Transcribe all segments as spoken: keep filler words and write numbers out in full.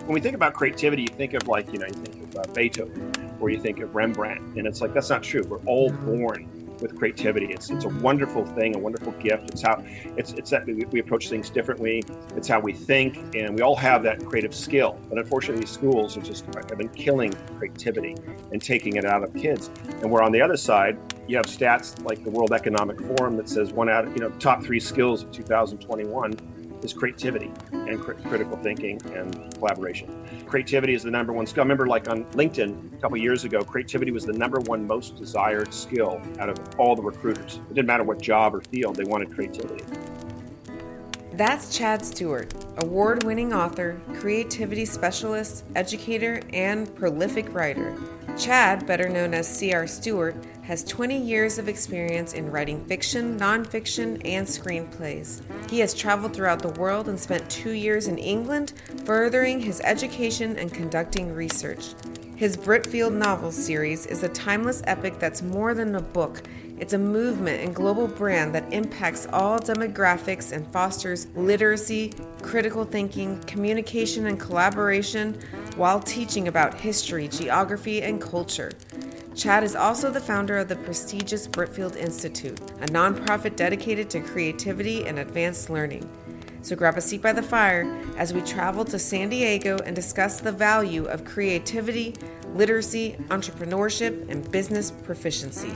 when we think about creativity, you think of like, you know, you think of uh, Beethoven, or you think of Rembrandt, and it's like, that's not true. We're all born with creativity. It's it's a wonderful thing, a wonderful gift. It's how it's it's that we, we approach things differently. It's how we think, and we all have that creative skill. But unfortunately, schools are just have been killing creativity and taking it out of kids. And where on the other side, you have stats like the World Economic Forum that says one out of you know top three skills of two thousand twenty-one is creativity and cr- critical thinking and collaboration. Creativity is the number one skill. I remember like on LinkedIn a couple of years ago, creativity was the number one most desired skill out of all the recruiters. It didn't matter what job or field, they wanted creativity. That's Chad Stewart, award-winning author, creativity specialist, educator, and prolific writer. Chad, better known as C R Stewart, has twenty years of experience in writing fiction, nonfiction, and screenplays. He has traveled throughout the world and spent two years in England, furthering his education and conducting research. His Britfield novel series is a timeless epic that's more than a book. It's a movement and global brand that impacts all demographics and fosters literacy, critical thinking, communication, and collaboration while teaching about history, geography, and culture. Chad is also the founder of the prestigious Britfield Institute, a nonprofit dedicated to creativity and advanced learning. So grab a seat by the fire as we travel to San Diego and discuss the value of creativity, literacy, entrepreneurship, and business proficiency.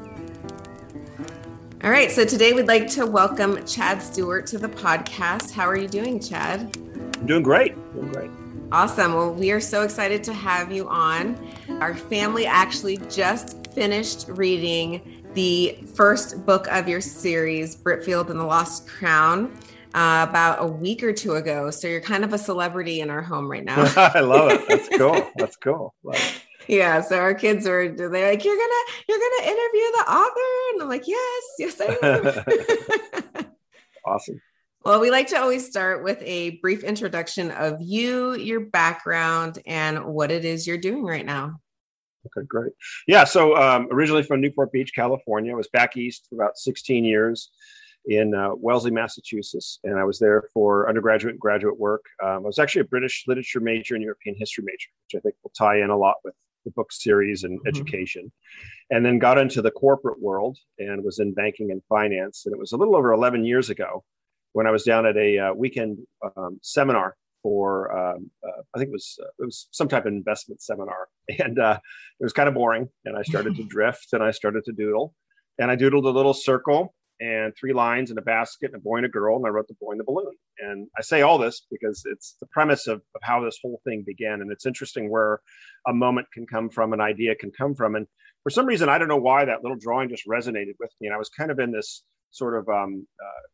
All right, so today we'd like to welcome Chad Stewart to the podcast. How are you doing, Chad? I'm doing great. Doing great. Awesome. Well, we are so excited to have you on. Our family actually just finished reading the first book of your series, Britfield and the Lost Crown, uh, about a week or two ago. So you're kind of a celebrity in our home right now. I love it. That's cool. That's cool. Love it. Yeah, so our kids are they're like, you're gonna you're gonna interview the author, and I'm like, yes, yes, I am. Awesome. Well, we like to always start with a brief introduction of you, your background, and what it is you're doing right now. Okay, great. Yeah, so um, originally from Newport Beach, California. I was back east for about sixteen years in uh, Wellesley, Massachusetts, and I was there for undergraduate and graduate work. Um, I was actually a British literature major and European history major, which I think will tie in a lot with the book series and mm-hmm. education, and then got into the corporate world and was in banking and finance. And it was a little over eleven years ago when I was down at a uh, weekend um, seminar for, um, uh, I think it was, uh, it was some type of investment seminar. And uh, it was kind of boring. And I started to drift and I started to doodle. And I doodled a little circle and three lines in a basket and a boy and a girl. And I wrote the boy and the balloon. And I say all this because it's the premise of, of how this whole thing began. And it's interesting where a moment can come from, an idea can come from. And for some reason, I don't know why that little drawing just resonated with me. And I was kind of in this sort of um,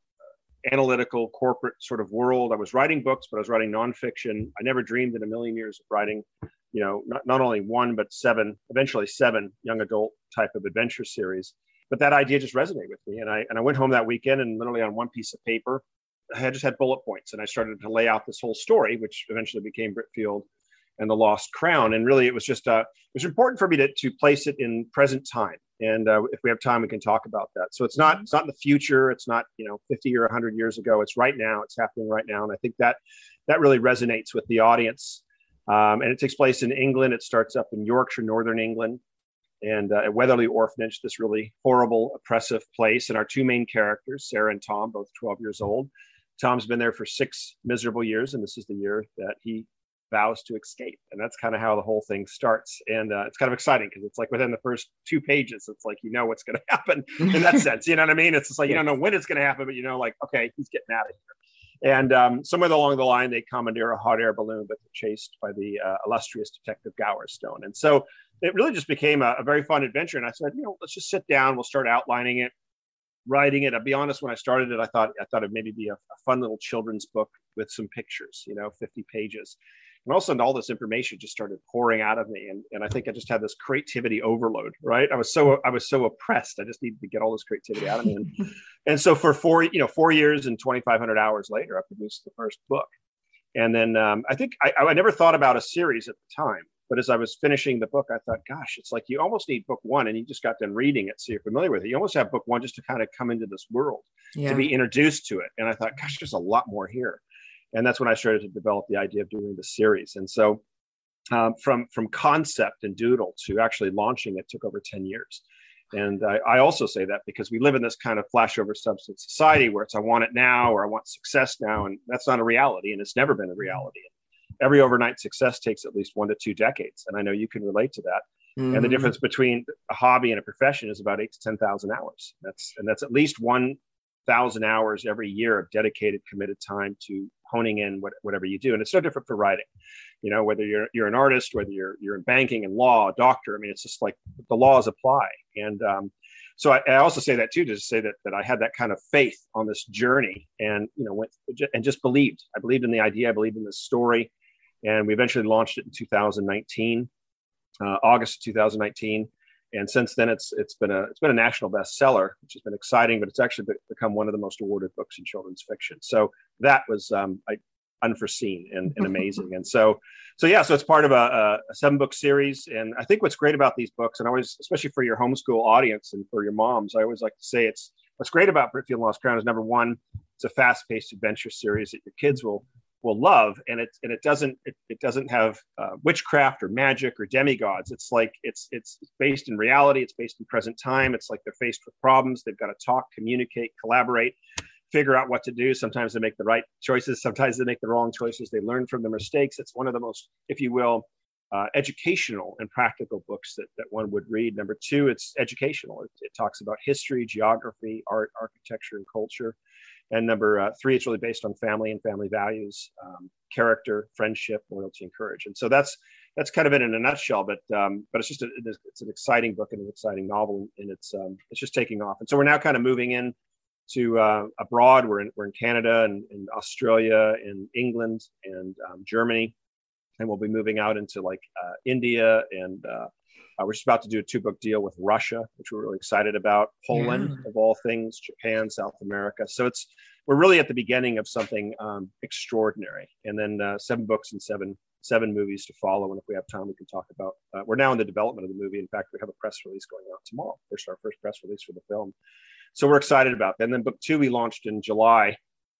uh, analytical corporate sort of world. I was writing books, but I was writing nonfiction. I never dreamed in a million years of writing, you know, not, not only one, but seven, eventually seven young adult type of adventure series. But that idea just resonated with me. And I and I went home that weekend and literally on one piece of paper, I had just had bullet points. And I started to lay out this whole story, which eventually became Britfield and the Lost Crown. And really, it was just, uh, it was important for me to, to place it in present time. And uh, if we have time, we can talk about that. So it's not, it's not in the future. It's not, you know, fifty or one hundred years ago. It's right now. It's happening right now. And I think that that really resonates with the audience. Um, and it takes place in England. It starts up in Yorkshire, Northern England. And uh, at Weatherly Orphanage, this really horrible, oppressive place. And our two main characters, Sarah and Tom, both twelve years old. Tom's been there for six miserable years, and this is the year that he vows to escape. And that's kind of how the whole thing starts. And uh, it's kind of exciting because it's like within the first two pages, it's like, you know what's going to happen in that sense. You know what I mean? It's just like, you don't know when it's going to happen, but you know, like, okay, he's getting out of here. And um, somewhere along the line, they commandeer a hot air balloon, but they're chased by the uh, illustrious Detective Gowerstone. And so it really just became a, a very fun adventure. And I said, you know, let's just sit down. We'll start outlining it, writing it. I'll be honest, when I started it, I thought I thought it'd maybe be a, a fun little children's book with some pictures, you know, fifty pages. And all of a sudden, all this information just started pouring out of me. And, and I think I just had this creativity overload, right? I was so I was so oppressed. I just needed to get all this creativity out of me. And, and so for four, you know, four years and twenty-five hundred hours later, I produced the first book. And then um, I think I, I never thought about a series at the time. But as I was finishing the book, I thought, gosh, it's like you almost need book one and you just got done reading it. So you're familiar with it. You almost have book one just to kind of come into this world, yeah. to be introduced to it. And I thought, gosh, there's a lot more here. And that's when I started to develop the idea of doing the series. And so um, from, from concept and doodle to actually launching it took over ten years. And I, I also say that because we live in this kind of flashover substance society where it's, I want it now, or I want success now. And that's not a reality. And it's never been a reality. Every overnight success takes at least one to two decades. And I know you can relate to that. Mm-hmm. And the difference between a hobby and a profession is about eight to ten thousand hours. That's, and that's at least one thousand hours every year of dedicated, committed time to honing in what, whatever you do. And it's no different for writing, you know, whether you're, you're an artist, whether you're, you're in banking and law, a doctor. I mean, it's just like the laws apply. And um, so I, I also say that too, to say that, that I had that kind of faith on this journey and, you know, went and just believed, I believed in the idea. I believed in the story. And we eventually launched it in two thousand nineteen, uh, August two thousand nineteen. And since then, it's it's been a it's been a national bestseller, which has been exciting. But it's actually become one of the most awarded books in children's fiction. So that was um, I, unforeseen and, and amazing. And so so yeah, so it's part of a, a seven book series. And I think what's great about these books, and always, especially for your homeschool audience and for your moms, I always like to say it's what's great about Britfield and Lost Crown is, number one, it's a fast paced adventure series that your kids will. will love, and it and it doesn't it, it doesn't have uh, witchcraft or magic or demigods. It's like it's it's based in reality. It's based in present time. It's like they're faced with problems. They've got to talk, communicate, collaborate, figure out what to do. Sometimes they make the right choices. Sometimes they make the wrong choices. They learn from their mistakes. It's one of the most, if you will, uh, educational and practical books that that one would read. Number two, it's educational. It, it talks about history, geography, art, architecture, and culture. And number uh, three, it's really based on family and family values, um, character, friendship, loyalty, and courage. And so that's that's kind of it in a nutshell. But um, but it's just a, it's an exciting book and an exciting novel, and it's um, it's just taking off. And so we're now kind of moving in to uh, abroad. We're in we're in Canada and, and Australia and England and um, Germany, and we'll be moving out into like uh, India and. Uh, Uh, we're just about to do a two book deal with Russia, which we're really excited about. Poland, yeah. Of all things, Japan, South America. So it's we're really at the beginning of something um, extraordinary. And then uh, seven books and seven seven movies to follow. And if we have time, we can talk about. Uh, we're now in the development of the movie. In fact, we have a press release going out tomorrow. First, our first press release for the film. So we're excited about that. And then book two we launched in July.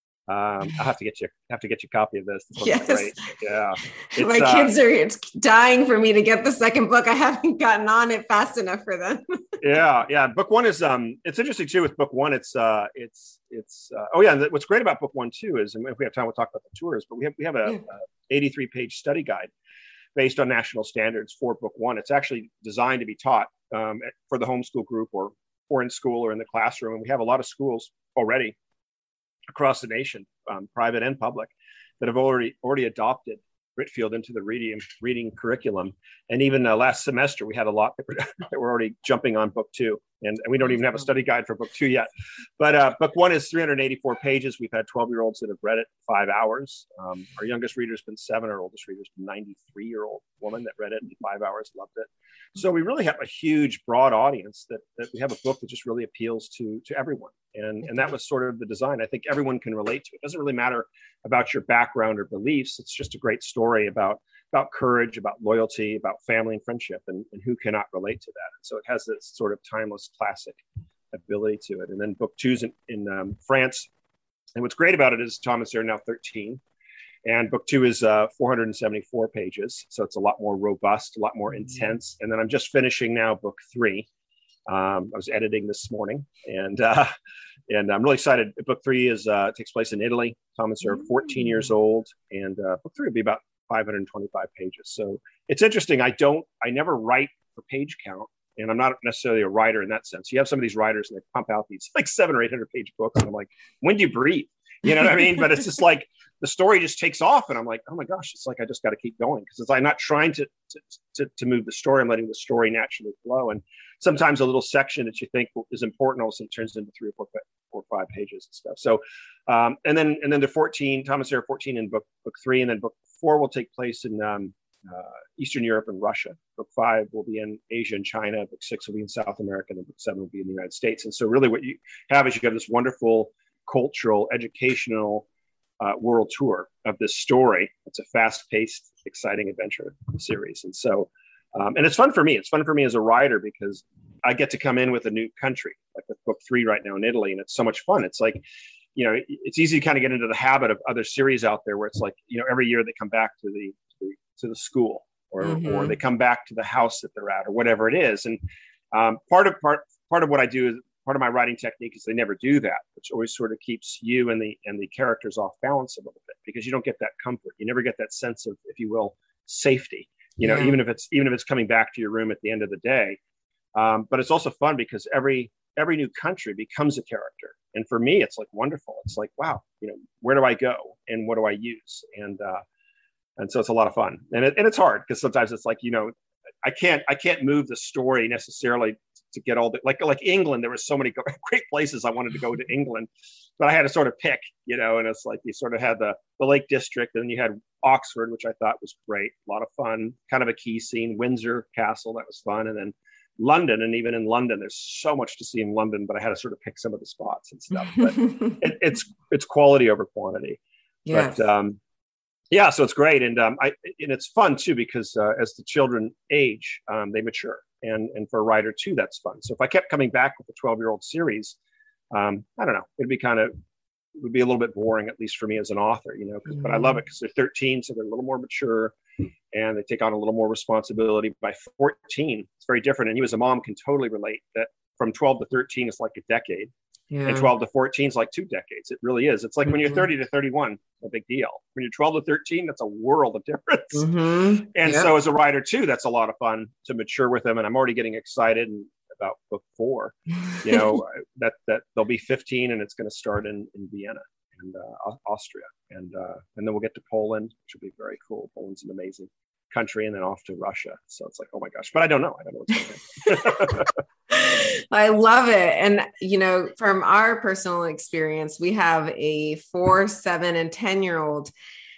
Um, I'll have to get you have to get you a copy of this. This yes. Great. Yeah. My uh, kids are it's dying for me to get the second book. I haven't gotten on it fast enough for them. yeah, yeah. Book one is um it's interesting too with book one. It's uh it's it's uh, oh yeah, and what's great about book one too is, and if we have time we'll talk about the tours, but we have we have a, yeah. a eighty-three page study guide based on national standards for book one. It's actually designed to be taught um, for the homeschool group or or in school or in the classroom. And we have a lot of schools already across the nation, um, private and public, that have already already adopted Britfield into the reading reading curriculum. And even uh, last semester, we had a lot that were, that were already jumping on book two. And, and we don't even have a study guide for book two yet. But uh, book one is three hundred eighty-four pages. We've had twelve-year-olds that have read it in five hours. Um, our youngest reader's been seven. Our oldest reader's been a ninety-three-year-old woman that read it in five hours, loved it. So we really have a huge, broad audience that, that we have a book that just really appeals to, to everyone. And, and that was sort of the design. I think everyone can relate to it. It doesn't really matter about your background or beliefs. It's just a great story about, about courage, about loyalty, about family and friendship, and, and who cannot relate to that. And so it has this sort of timeless classic ability to it. And then book two's in, in um, France. And what's great about it is Thomas, they're now thirteen. And book two is uh, four hundred seventy-four pages. So it's a lot more robust, a lot more intense. And then I'm just finishing now book three. Um, I was editing this morning, and uh, and I'm really excited. Book three is uh, takes place in Italy. Thomas are fourteen years old, and uh, book three will be about five hundred twenty-five pages. So it's interesting. I don't, I never write for page count, and I'm not necessarily a writer in that sense. You have some of these writers, and they pump out these like seven or eight hundred page books, and I'm like, when do you breathe? You know what I mean? But it's just like the story just takes off, and I'm like, oh my gosh, it's like I just got to keep going, because I'm not trying to, to to to move the story. I'm letting the story naturally flow. And sometimes a little section that you think is important also turns into three or four, four or five pages and stuff. So, um, and then and then the fourteen, Thomas Era fourteen in book book three, and then book four will take place in um, uh, Eastern Europe and Russia. Book five will be in Asia and China. Book six will be in South America, and book seven will be in the United States. And so, really, what you have is you have this wonderful cultural, educational uh, world tour of this story. It's a fast-paced, exciting adventure series. And so, um, and it's fun for me. It's fun for me as a writer, because I get to come in with a new country, like with book three right now in Italy. And it's so much fun. It's like, you know, it's easy to kind of get into the habit of other series out there where it's like, you know, every year they come back to the, to the, to the school or, mm-hmm. or they come back to the house that they're at or whatever it is. And um, part of part, part of what I do is part of my writing technique is they never do that, which always sort of keeps you and the, and the characters off balance a little bit, because you don't get that comfort. You never get that sense of, if you will, safety, you know, yeah. even if it's, even if it's coming back to your room at the end of the day. Um, but it's also fun because every, every new country becomes a character. And for me, it's like wonderful. It's like, wow, you know, where do I go and what do I use? And, uh, and so it's a lot of fun, and it, and it's hard because sometimes it's like, you know, I can't, I can't move the story necessarily to get all the, like, like England, there were so many great places I wanted to go to England, but I had to sort of pick, you know, and it's like, you sort of had the, the Lake District, and you had Oxford, which I thought was great. A lot of fun, kind of a key scene, Windsor Castle. That was fun. And then London, and even in London, there's so much to see in London, but I had to sort of pick some of the spots and stuff. But it, it's it's quality over quantity. Yes. But um, yeah, so it's great, and um, I and it's fun too because uh, as the children age, um, they mature, and and for a writer too, that's fun. So if I kept coming back with a twelve-year-old series, um, I don't know, it'd be kind of it would be a little bit boring, at least for me as an author, you know. Mm-hmm. But I love it because they're thirteen, so they're a little more mature. And they take on a little more responsibility. By fourteen, it's very different. And you as a mom can totally relate that from twelve to thirteen is like a decade. Yeah. And twelve to fourteen is like two decades. It really is. It's like mm-hmm. when you're thirty to thirty-one, a big deal. When you're twelve to thirteen, that's a world of difference. Mm-hmm. And yep. so as a writer too, that's a lot of fun to mature with them. And I'm already getting excited about book four, you know, that, that they'll be fifteen and it's going to start in, in Vienna and uh, Austria. And uh, and then we'll get to Poland, which will be very cool. Poland's an amazing country, and then off to Russia. So it's like, oh my gosh, but I don't know. I don't know what's going on. I love it. And, you know, from our personal experience, we have a four, seven, and ten year old.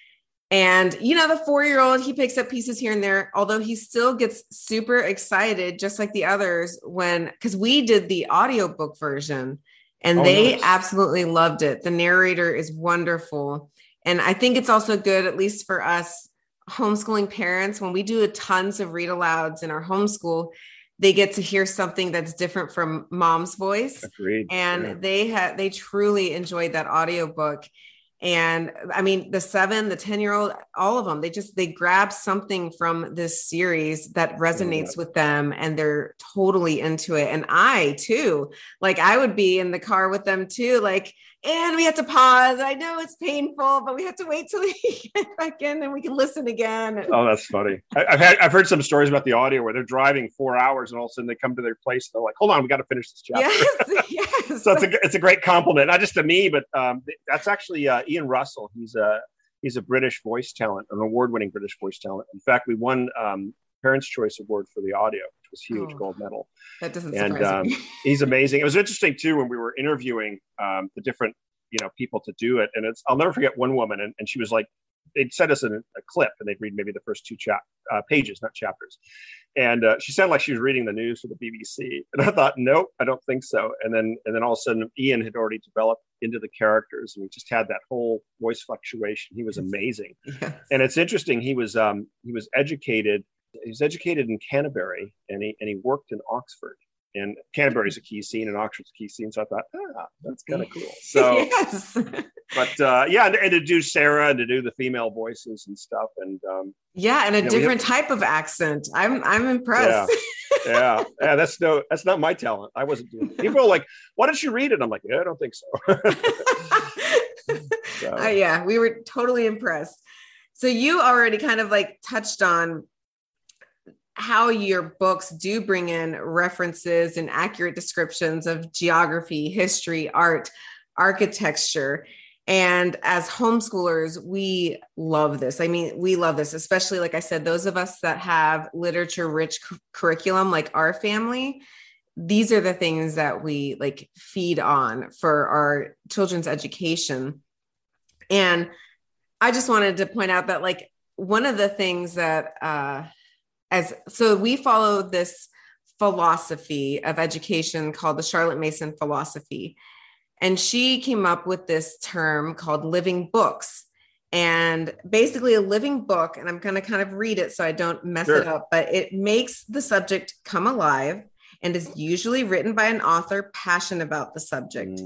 And, you know, the four-year-old, he picks up pieces here and there, although he still gets super excited, just like the others, when, because we did the audiobook version and oh, they nice. absolutely loved it. The narrator is wonderful. And I think it's also good, at least for us homeschooling parents, when we do tons of read alouds in our homeschool, they get to hear something that's different from mom's voice. Agreed. And yeah. they had, they truly enjoyed that audiobook. And I mean, the seven, the ten year old, all of them, they just, they grab something from this series that resonates yeah. with them, and they're totally into it. And I too, like I would be in the car with them too, like, and we have to pause. I know it's painful, but we have to wait till we get back in and we can listen again. Oh, that's funny. I, I've had, I've heard some stories about the audio where they're driving four hours and all of a sudden they come to their place. And they're like, hold on, we got to finish this chapter. Yes, yes. So it's a, it's a great compliment, not just to me, but um, that's actually uh, Ian Russell. He's a, he's a British voice talent, an award-winning British voice talent. In fact, we won um, Parents' Choice Award for the audio, which was huge, oh, gold medal. That doesn't and surprise um, me. He's amazing. It was interesting too when we were interviewing um, the different, you know, people to do it. And it's, I'll never forget one woman, and, and she was like, they'd send us a, a clip and they'd read maybe the first two chap uh, pages, not chapters. And uh, she sounded like she was reading the news for the B B C. And I thought, nope, I don't think so. And then, and then all of a sudden Ian had already developed into the characters, and we just had that whole voice fluctuation. He was amazing. Yes. And it's interesting. He was, um, he was educated, he was educated in Canterbury, and he, and he worked in Oxford. And Canterbury's a key scene and Oxford's a key scene. So I thought, ah, that's kind of cool. So, yes. but uh, yeah, and, and to do Sarah and to do the female voices and stuff. And um, yeah, and a different have, type of accent. I'm I'm impressed. Yeah, yeah, yeah. That's no, that's not my talent. I wasn't doing it. People are like, why don't you read it? I'm like, yeah, I don't think so. so. Uh, yeah, we were totally impressed. So you already kind of like touched on how your books do bring in references and accurate descriptions of geography, history, art, architecture. And as homeschoolers, we love this. I mean, we love this, especially, like I said, those of us that have literature rich cu- curriculum, like our family, these are the things that we like feed on for our children's education. And I just wanted to point out that like one of the things that, uh, As so we follow this philosophy of education called the Charlotte Mason philosophy. And she came up with this term called living books. And basically a living book, and I'm going to kind of read it so I don't mess sure. it up, but it makes the subject come alive and is usually written by an author passionate about the subject. Mm.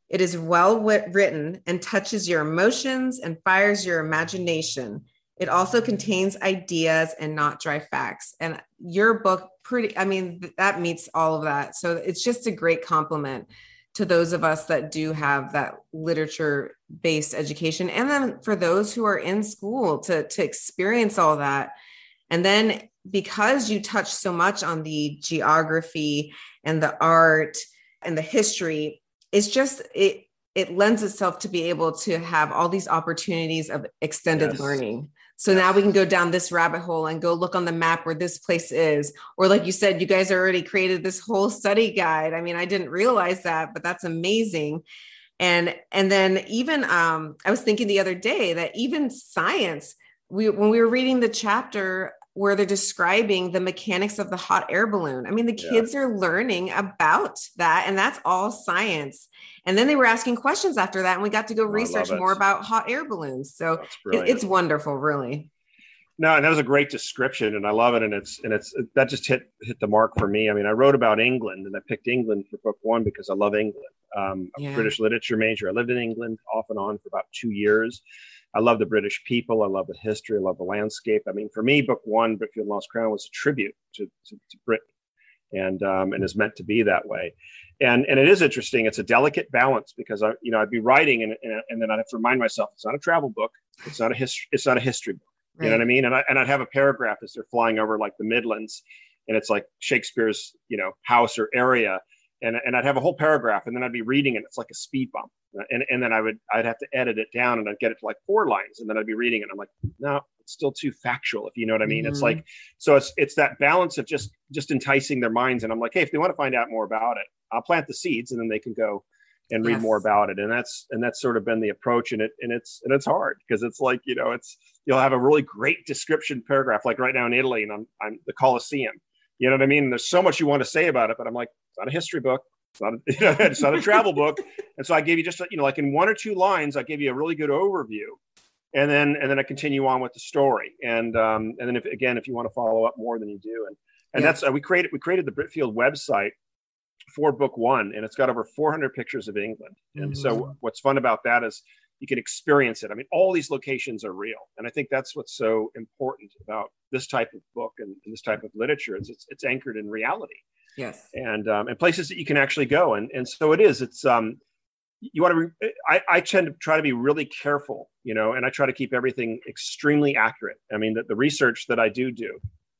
It is well wit- written and touches your emotions and fires your imagination. It also contains ideas and not dry facts. And your book pretty, I mean, that meets all of that. So it's just a great compliment to those of us that do have that literature-based education. And then for those who are in school to, to experience all that. And then because you touch so much on the geography and the art and the history, it's just, it, it lends itself to be able to have all these opportunities of extended Yes. learning. So now we can go down this rabbit hole and go look on the map where this place is. Or like you said, you guys already created this whole study guide. I mean, I didn't realize that, but that's amazing. And, and then even, um, I was thinking the other day that even science, we, when we were reading the chapter where they're describing the mechanics of the hot air balloon, I mean, the kids yeah. are learning about that, and that's all science. And then they were asking questions after that, and we got to go oh, research more about hot air balloons. So it, it's wonderful, really. No, and that was a great description, and I love it. And it's and it's that just hit hit the mark for me. I mean, I wrote about England, and I picked England for book one because I love England. Um, I'm yeah. a British literature major. I lived in England off and on for about two years. I love the British people. I love the history. I love the landscape. I mean, for me, book one, Britfield and Lost Crown, was a tribute to, to, to Britain, and um, and is meant to be that way. And and it is interesting. It's a delicate balance because I, you know, I'd be writing and and, and then I'd have to remind myself it's not a travel book. It's not a history. It's not a history book. Right. You know what I mean? And I and I'd have a paragraph as they're flying over like the Midlands, and it's like Shakespeare's, you know, house or area, and and I'd have a whole paragraph, and then I'd be reading it. It's like a speed bump. And and then I would I'd have to edit it down, and I'd get it to like four lines, and then I'd be reading it. And I'm like, no, it's still too factual, if you know what I mean. Mm-hmm. It's like, so it's it's that balance of just just enticing their minds. And I'm like, hey, if they want to find out more about it, I'll plant the seeds, and then they can go and read yes. more about it. And that's and that's sort of been the approach. And it and it's and it's hard because it's like, you know, it's you'll have a really great description paragraph, like right now in Italy, and I'm I'm the Colosseum. You know what I mean? And there's so much you want to say about it, but I'm like, it's not a history book. It's not, a, you know, it's not a travel book. And so I gave you just, you know, like in one or two lines, I gave you a really good overview. And then, and then I continue on with the story. And, um, and then if, again, if you want to follow up more than you do. And, and yeah. that's, uh, we created, we created the Britfield website for book one, and it's got over four hundred pictures of England. And mm-hmm. so what's fun about that is you can experience it. I mean, all these locations are real. And I think that's what's so important about this type of book and, and this type of literature is it's, it's anchored in reality. Yes. And um, and places that you can actually go. And and so it is. It's um you want to re- I, I tend to try to be really careful, you know, and I try to keep everything extremely accurate. I mean, the, the research that I do do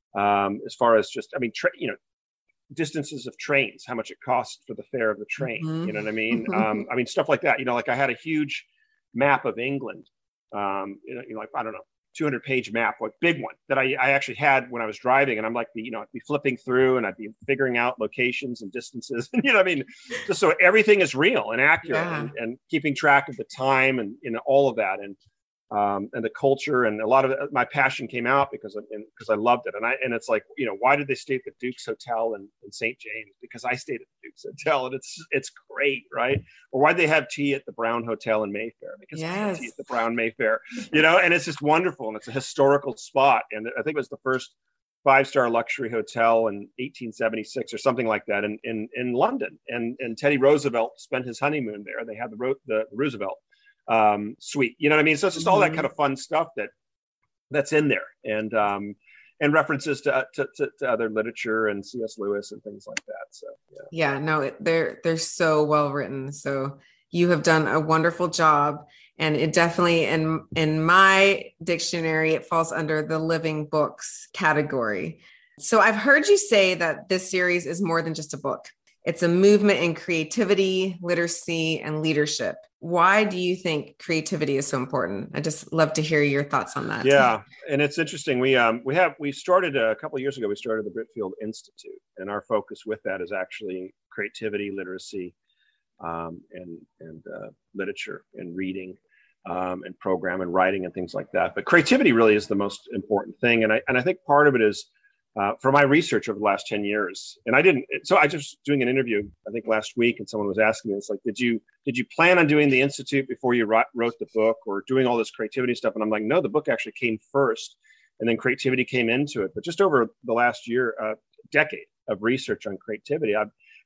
um, as far as just, I mean, tra- you know, distances of trains, how much it costs for the fare of the train. Mm-hmm. You know what I mean? um, I mean, stuff like that, you know, like I had a huge map of England, um, you know, you know, like, I don't know, two hundred page map, like big one that I, I actually had when I was driving, and I'm like, you know, I'd be flipping through and I'd be figuring out locations and distances, and you know what I mean? Just so everything is real and accurate yeah. and, and keeping track of the time and, you know, all of that. And, um, and the culture and a lot of it, my passion came out because of, because I loved it. And I, and it's like, you know, why did they stay at the Duke's Hotel in, in Saint James? Because I stayed at the Duke's Hotel, and it's, it's great. Right. Or why'd they have tea at the Brown Hotel in Mayfair? Because yes. I had tea at the Brown Mayfair, you know, and it's just wonderful. And it's a historical spot. And I think it was the first five-star luxury hotel in eighteen seventy-six or something like that in, in, in London. And, and Teddy Roosevelt spent his honeymoon there. They had the, the, the Roosevelt um suite, you know what I mean? So it's just all that kind of fun stuff that that's in there, and um and references to to, to, to other literature and C S Lewis and things like that. So yeah, yeah no it, they're they're so well written. So you have done a wonderful job, and it definitely in in my dictionary it falls under the living books category. So I've heard you say that this series is more than just a book. It's a movement in creativity, literacy, and leadership. Why do you think creativity is so important? I just love to hear your thoughts on that. Yeah, and it's interesting. We um we have we started a couple of years ago. We started the Britfield Institute, and our focus with that is actually creativity, literacy, um, and and uh, literature and reading, um, and program and writing and things like that. But creativity really is the most important thing, and I and I think part of it is. Uh, for my research over the last ten years. And I didn't, so I just doing an interview, I think last week, and someone was asking me, it's like, did you, did you plan on doing the Institute before you wrote, wrote the book or doing all this creativity stuff? And I'm like, no, the book actually came first and then creativity came into it. But just over the last year, uh, decade of research on creativity, I've,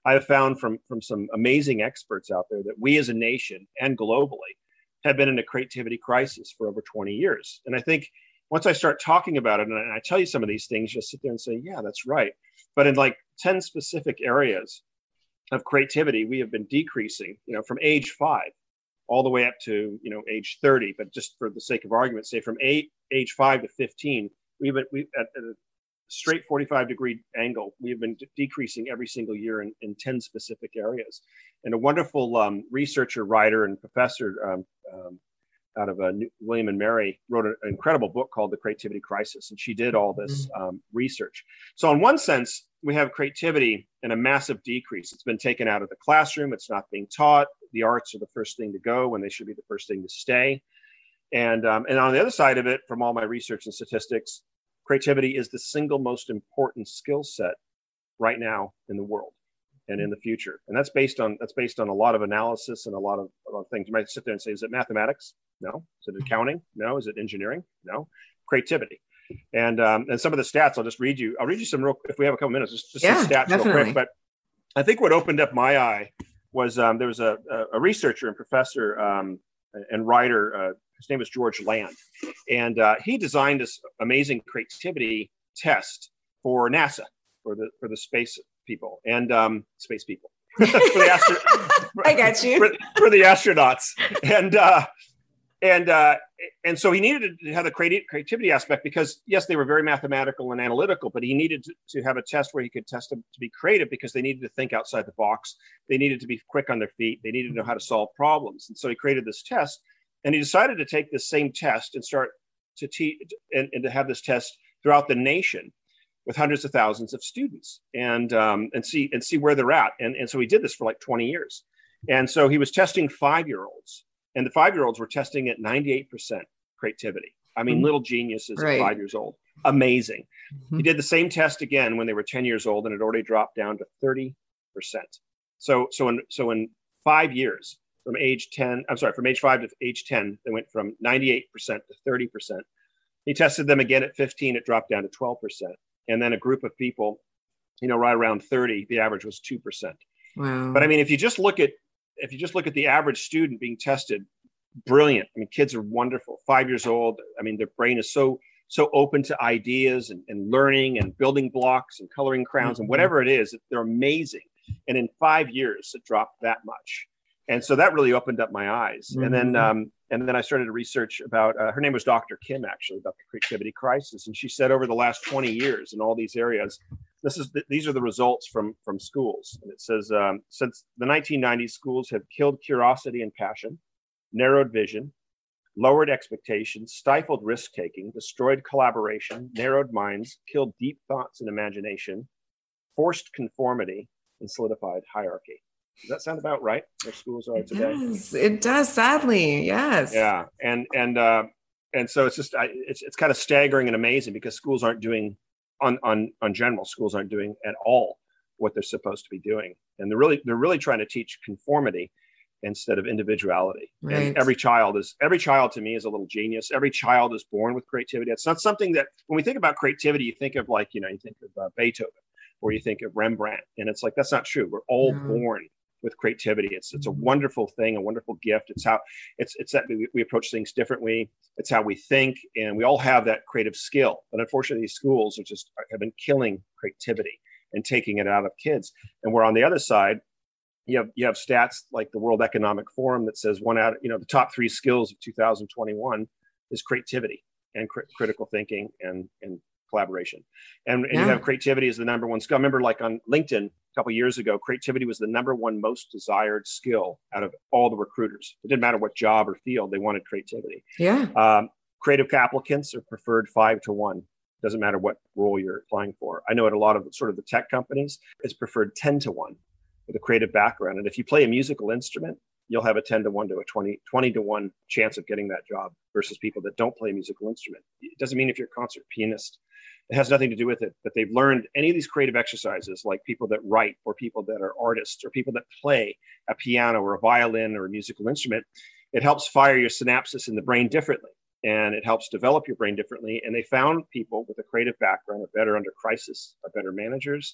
I have found from, from some amazing experts out there that we as a nation and globally have been in a creativity crisis for over twenty years. And I think once I start talking about it and I tell you some of these things, you'll sit there and say, yeah, that's right. But in like ten specific areas of creativity, we have been decreasing, you know, from age five all the way up to, you know, age thirty. But just for the sake of argument, say from eight, age five to fifteen, we've been we at, at a straight forty-five degree angle, we've been d- decreasing every single year in, in ten specific areas. And a wonderful um, researcher, writer, and professor um, um, out of uh, William and Mary wrote an incredible book called The Creativity Crisis. And she did all this um, research. So in one sense, we have creativity in a massive decrease. It's been taken out of the classroom. It's not being taught. The arts are the first thing to go when they should be the first thing to stay. And, um, and on the other side of it, from all my research and statistics, creativity is the single most important skill set right now in the world and in the future. And that's based on that's based on a lot of analysis and a lot of, a lot of things. You might sit there and say, is it mathematics? No. Is it accounting? No. Is it engineering? No. Creativity. And um, and some of the stats, I'll just read you. I'll read you some real, if we have a couple minutes, just, just yeah, some stats definitely. real quick. But I think what opened up my eye was um, there was a, a researcher and professor um, and writer, uh, his name was George Land. And uh, he designed this amazing creativity test for NASA, for the for the space people and um, space people. for the astro- I got you. For, for the astronauts. And uh, and uh, and so he needed to have the creati- creativity aspect because, yes, they were very mathematical and analytical, but he needed to, to have a test where he could test them to be creative because they needed to think outside the box. They needed to be quick on their feet. They needed to know how to solve problems. And so he created this test. And he decided to take this same test and start to teach and, and to have this test throughout the nation with hundreds of thousands of students and um, and see and see where they're at. And, and so he did this for like twenty years. And so he was testing five-year-olds, and the five-year-olds were testing at ninety-eight percent creativity. I mean, mm-hmm. little geniuses right. at five years old. Amazing. Mm-hmm. He did the same test again when they were ten years old, and it already dropped down to thirty percent. So so in so in five years, from age ten, I'm sorry, from age five to age ten, they went from ninety-eight percent to thirty percent. He tested them again at fifteen, it dropped down to twelve percent. And then a group of people, you know, right around thirty, the average was two percent. Wow. But I mean, if you just look at, if you just look at the average student being tested, brilliant. I mean, kids are wonderful, five years old. I mean, their brain is so, so open to ideas and, and learning and building blocks and coloring crowns mm-hmm. and whatever it is, they're amazing. And in five years, it dropped that much. And so that really opened up my eyes. Mm-hmm. And then um, and then I started to research about, uh, her name was Doctor Kim, actually, about the creativity crisis. And she said over the last twenty years in all these areas, this is the, these are the results from, from schools. And it says, um, since the nineteen nineties, schools have killed curiosity and passion, narrowed vision, lowered expectations, stifled risk-taking, destroyed collaboration, narrowed minds, killed deep thoughts and imagination, forced conformity, and solidified hierarchy. Does that sound about right? Where schools are today? It does. It does, sadly, yes. Yeah, and and uh, and so it's just I, it's it's kind of staggering and amazing because schools aren't doing on on on general schools aren't doing at all what they're supposed to be doing, and they're really they're really trying to teach conformity instead of individuality. Right. And every child is every child to me is a little genius. Every child is born with creativity. It's not something that when we think about creativity, you think of like you know you think of uh, Beethoven or you think of Rembrandt, and it's like that's not true. We're all no. born with creativity. It's it's a wonderful thing, a wonderful gift. It's how it's it's that we, we approach things differently. It's how we think, and we all have that creative skill. But unfortunately, these schools are just have been killing creativity and taking it out of kids. And we're on the other side. You have you have stats like the World Economic Forum that says one out of, you know the top three skills of two thousand twenty-one is creativity and cr- critical thinking and and collaboration. And, and yeah. you have creativity as the number one skill. I remember like on LinkedIn a couple of years ago, creativity was the number one most desired skill out of all the recruiters. It didn't matter what job or field, they wanted creativity. Yeah. Um, creative applicants are preferred five to one. Doesn't matter what role you're applying for. I know at a lot of sort of the tech companies, it's preferred ten to one with a creative background. And if you play a musical instrument, you'll have a ten to one to a twenty, twenty to one chance of getting that job versus people that don't play a musical instrument. It doesn't mean if you're a concert pianist, it has nothing to do with it, but they've learned any of these creative exercises, like people that write or people that are artists or people that play a piano or a violin or a musical instrument. It helps fire your synapses in the brain differently, and it helps develop your brain differently. And they found people with a creative background are better under crisis, are better managers,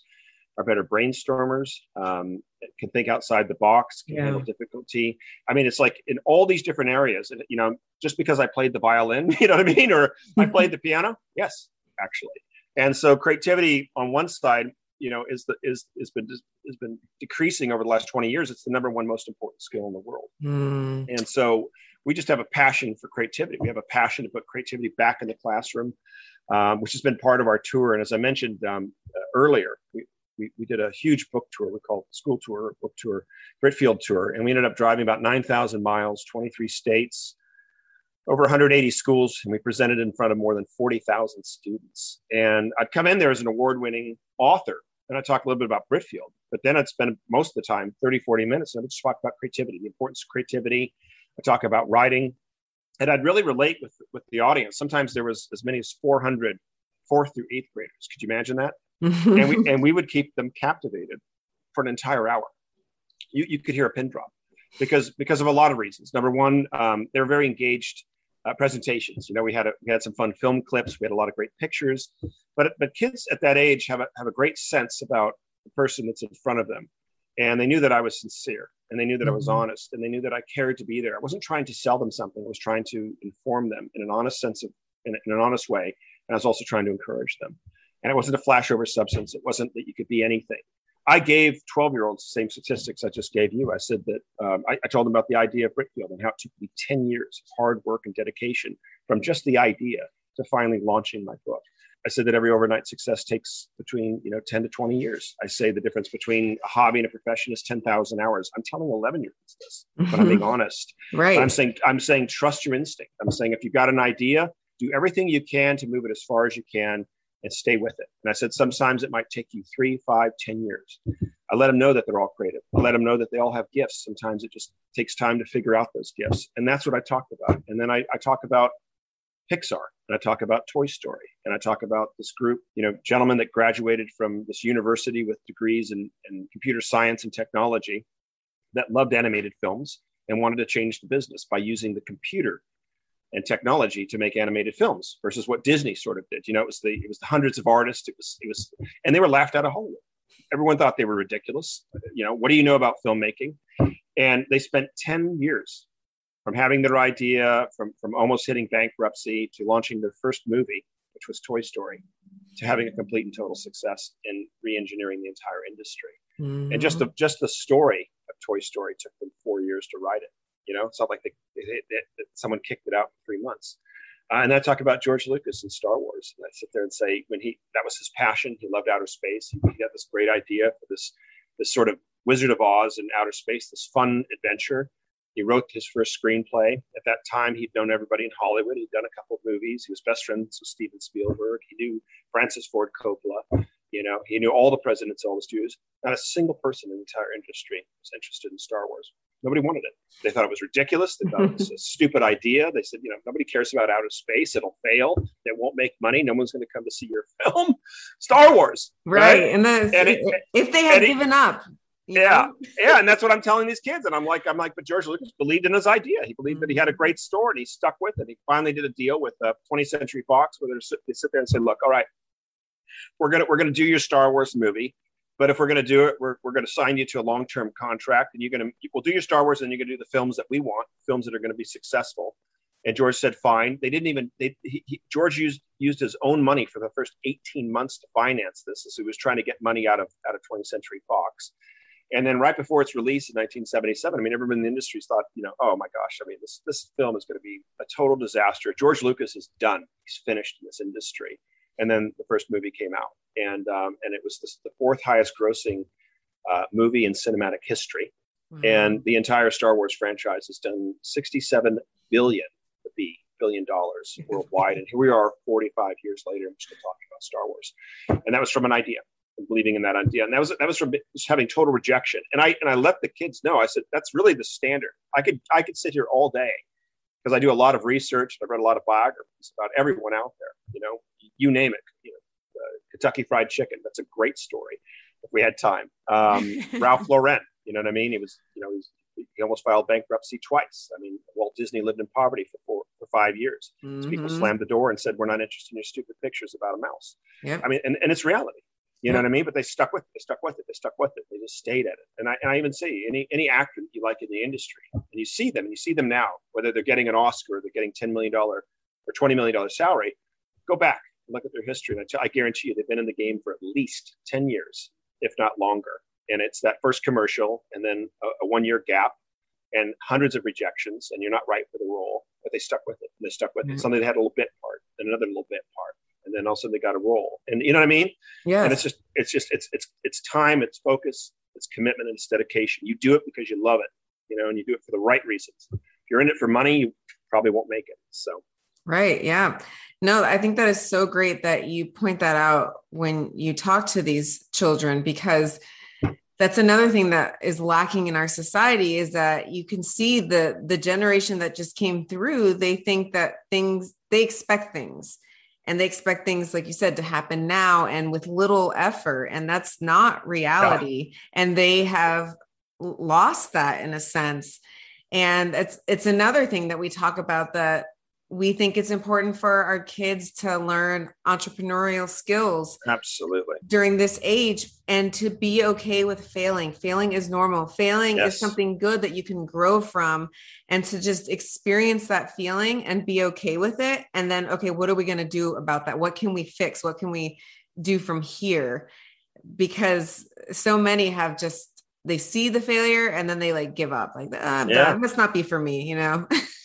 are better brainstormers, um, can think outside the box, can Yeah. handle difficulty. I mean, it's like in all these different areas, and, you know, just because I played the violin, you know what I mean? Or I played the piano. Yes, actually. And so creativity on one side, you know, is the, is, has been, has been decreasing over the last twenty years. It's the number one most important skill in the world. Mm. And so we just have a passion for creativity. We have a passion to put creativity back in the classroom, um, which has been part of our tour. And as I mentioned um, uh, earlier, we, we, we did a huge book tour. We call it school tour, book tour, Britfield tour. And we ended up driving about nine thousand miles, twenty-three states, over one hundred eighty schools. And we presented in front of more than forty thousand students. And I'd come in there as an award-winning author. And I'd talk a little bit about Britfield, but then I'd spend most of the time, thirty, forty minutes, and I'd just talk about creativity, the importance of creativity. I talk about writing, and I'd really relate with, with the audience. Sometimes there was as many as four hundred fourth through eighth graders. Could you imagine that? and we and we would keep them captivated for an entire hour. You you could hear a pin drop because because of a lot of reasons. Number one, um, they're very engaged uh, presentations. You know, we had a, we had some fun film clips. We had a lot of great pictures. But but kids at that age have a have a great sense about the person that's in front of them, and they knew that I was sincere. And they knew that I was honest, and they knew that I cared to be there. I wasn't trying to sell them something. I was trying to inform them in an honest sense of, in, in an honest way. And I was also trying to encourage them. And it wasn't a flashover substance. It wasn't that you could be anything. I gave twelve year olds the same statistics I just gave you. I said that um, I, I told them about the idea of Britfield and how it took me ten years of hard work and dedication from just the idea to finally launching my book. I said that every overnight success takes between, you know, ten to twenty years. I say the difference between a hobby and a profession is ten thousand hours. I'm telling eleven year olds this, but I'm being honest. Right. But I'm saying, I'm saying, trust your instinct. I'm saying, if you've got an idea, do everything you can to move it as far as you can and stay with it. And I said, sometimes it might take you three, five, ten years. I let them know that they're all creative. I let them know that they all have gifts. Sometimes it just takes time to figure out those gifts. And that's what I talked about. And then I, I talk about Pixar, and I talk about Toy Story, and I talk about this group, you know, gentlemen that graduated from this university with degrees in, in computer science and technology that loved animated films and wanted to change the business by using the computer and technology to make animated films versus what Disney sort of did. You know, it was the it was the hundreds of artists. It was it was, and they were laughed out of Hollywood. Everyone thought they were ridiculous. You know, what do you know about filmmaking? And they spent ten years. From having their idea, from, from almost hitting bankruptcy to launching their first movie, which was Toy Story, to having a complete and total success in re-engineering the entire industry. Mm-hmm. And just the just the story of Toy Story took them four years to write it. You know, it's not like they, they, they, they, someone kicked it out in three months. Uh, and I talk about George Lucas and Star Wars. And I sit there and say, when he that was his passion. He loved outer space. He, he had this great idea for this this sort of Wizard of Oz in outer space, this fun adventure. He wrote his first screenplay. At that time, he'd known everybody in Hollywood. He'd done a couple of movies. He was best friends with Steven Spielberg. He knew Francis Ford Coppola. You know, he knew all the presidents of all the studios. Not a single person in the entire industry was interested in Star Wars. Nobody wanted it. They thought it was ridiculous. They thought it was a stupid idea. They said, you know, nobody cares about outer space. It'll fail. It won't make money. No one's going to come to see your film. Star Wars. Right. right? And, then and it, if they had given it, up. Yeah. Yeah. And that's what I'm telling these kids. And I'm like, I'm like, but George Lucas believed in his idea. He believed mm-hmm. that he had a great story and he stuck with it. He finally did a deal with uh, twentieth Century Fox where they sit, they sit there and say, look, all right, we're going to, we're going to do your Star Wars movie. But if we're going to do it, we're, we're going to sign you to a long-term contract and you're going to, we'll do your Star Wars and you're going to do the films that we want, films that are going to be successful. And George said, fine. They didn't even, they, he, he, George used, used his own money for the first eighteen months to finance this. So he was trying to get money out of, out of twentieth Century Fox. And then right before its release in nineteen seventy-seven, I mean, everyone in the industry thought, you know, oh my gosh, I mean, this, this film is going to be a total disaster. George Lucas is done. He's finished in this industry. And then the first movie came out. And um, and it was the, the fourth highest grossing uh, movie in cinematic history. Mm-hmm. And the entire Star Wars franchise has done sixty-seven billion, the B, billion dollars worldwide. And here we are forty-five years later, and we're still talking about Star Wars. And that was from an idea. Believing in that idea, and that was that was from just having total rejection. And I and I let the kids know. I said that's really the standard. I could I could sit here all day because I do a lot of research. I've read a lot of biographies about everyone out there. You know, you name it. You know, uh, Kentucky Fried Chicken. That's a great story. If we had time, um, Ralph Lauren. You know what I mean? He was you know he, was, he almost filed bankruptcy twice. I mean, Walt Disney lived in poverty for four for five years. Mm-hmm. So people slammed the door and said, "We're not interested in your stupid pictures about a mouse." Yep. I mean, and, and it's reality. You know Yep. what I mean? But they stuck with it. They stuck with it. They stuck with it. They just stayed at it. And I, and I even see any any actor that you like in the industry, and you see them, and you see them now, whether they're getting an Oscar or they're getting ten million dollars or twenty million dollars salary, go back and look at their history. And I, tell, I guarantee you they've been in the game for at least ten years, if not longer. And it's that first commercial and then a, a one-year gap and hundreds of rejections, and you're not right for the role, but they stuck with it. And they stuck with Mm-hmm. it. Somebody had a little bit part and another little bit part. And then also they got a role, and you know what I mean? Yes. And it's just, it's just, it's, it's, it's time, it's focus, it's commitment, and it's dedication. You do it because you love it, you know, and you do it for the right reasons. If you're in it for money, you probably won't make it. So. Right. Yeah. No, I think that is so great that you point that out when you talk to these children, because that's another thing that is lacking in our society, is that you can see the, the generation that just came through. They think that things, they expect things. And they expect things, like you said, to happen now and with little effort. And that's not reality. Yeah. And they have lost that in a sense. And it's, it's another thing that we talk about, that we think it's important for our kids to learn entrepreneurial skills. Absolutely. During this age, and to be okay with failing. Failing is normal. Failing yes. is something good that you can grow from, and to just experience that feeling and be okay with it. And then, okay, what are we going to do about that? What can we fix? What can we do from here? Because so many have just, they see the failure and then they like give up, like, ah, yeah. that must not be for me, you know?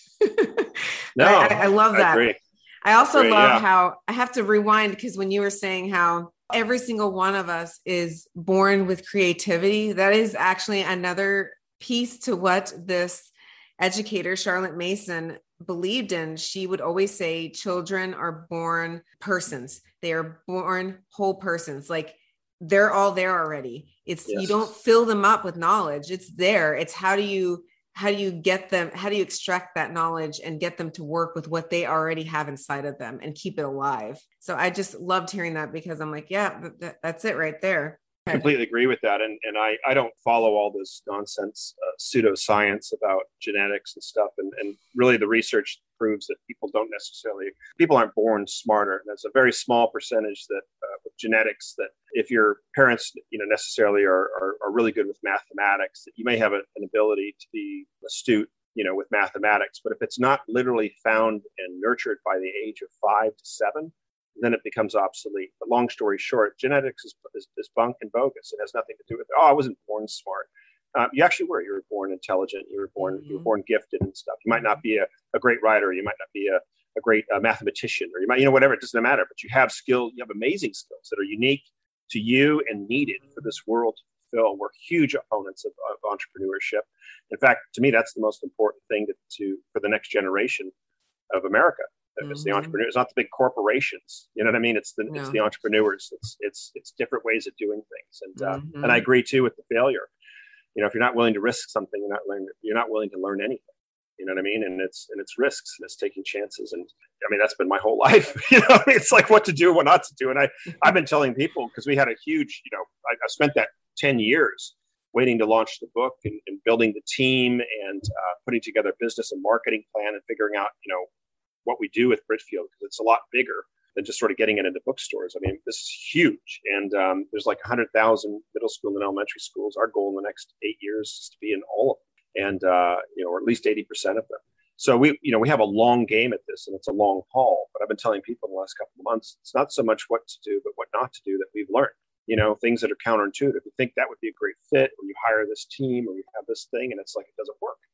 No, I, I love that. I, agree. I also I agree, love yeah. how, I have to rewind, because when you were saying how every single one of us is born with creativity, that is actually another piece to what this educator, Charlotte Mason, believed in. She would always say children are born persons. They are born whole persons. Like, they're all there already. It's, yes. you don't fill them up with knowledge. It's there. It's how do you How do you get them? How do you extract that knowledge and get them to work with what they already have inside of them and keep it alive? So I just loved hearing that, because I'm like, yeah, th- th- that's it right there. I completely agree with that. And and I, I don't follow all this nonsense, uh, pseudoscience about genetics and stuff. And, and really the research proves that people don't necessarily, people aren't born smarter. And there's a very small percentage that uh, with genetics, that if your parents, you know, necessarily are, are, are really good with mathematics, that you may have a, an ability to be astute, you know, with mathematics. But if it's not literally found and nurtured by the age of five to seven, then it becomes obsolete. But long story short, genetics is, is, is bunk and bogus. It has nothing to do with it. Oh, I wasn't born smart. Uh, you actually were. You were born intelligent. You were born. Mm-hmm. You were born gifted and stuff. You might not be a, a great writer. You might not be a, a great uh, mathematician, or you might, you know, whatever. It doesn't matter. But you have skills. You have amazing skills that are unique to you and needed for this world to fulfill. We're huge opponents of, of entrepreneurship. In fact, to me, that's the most important thing to, to for the next generation of America. Mm-hmm. It's the entrepreneurs, it's not the big corporations. You know what I mean? It's the no. it's the entrepreneurs. It's it's it's different ways of doing things. And uh, mm-hmm. and I agree too with the failure. You know, if you're not willing to risk something, you're not learning. You're not willing to learn anything. You know what I mean? And it's and it's risks, and it's taking chances. And I mean, that's been my whole life. You know, it's like what to do, what not to do. And I I've been telling people, because we had a huge, you know, I, I spent that ten years waiting to launch the book and, and building the team and uh, putting together a business and marketing plan and figuring out, you know, what we do with Bridgefield, because it's a lot bigger than just sort of getting it into bookstores. I mean, this is huge. And um, there's like one hundred thousand middle school and elementary schools. Our goal in the next eight years is to be in all of them, and, uh, you know, or at least eighty percent of them. So we, you know, we have a long game at this, and it's a long haul. But I've been telling people in the last couple of months, it's not so much what to do, but what not to do that we've learned. You know, things that are counterintuitive. You think that would be a great fit, or you hire this team, or you have this thing, and it's like, it doesn't work.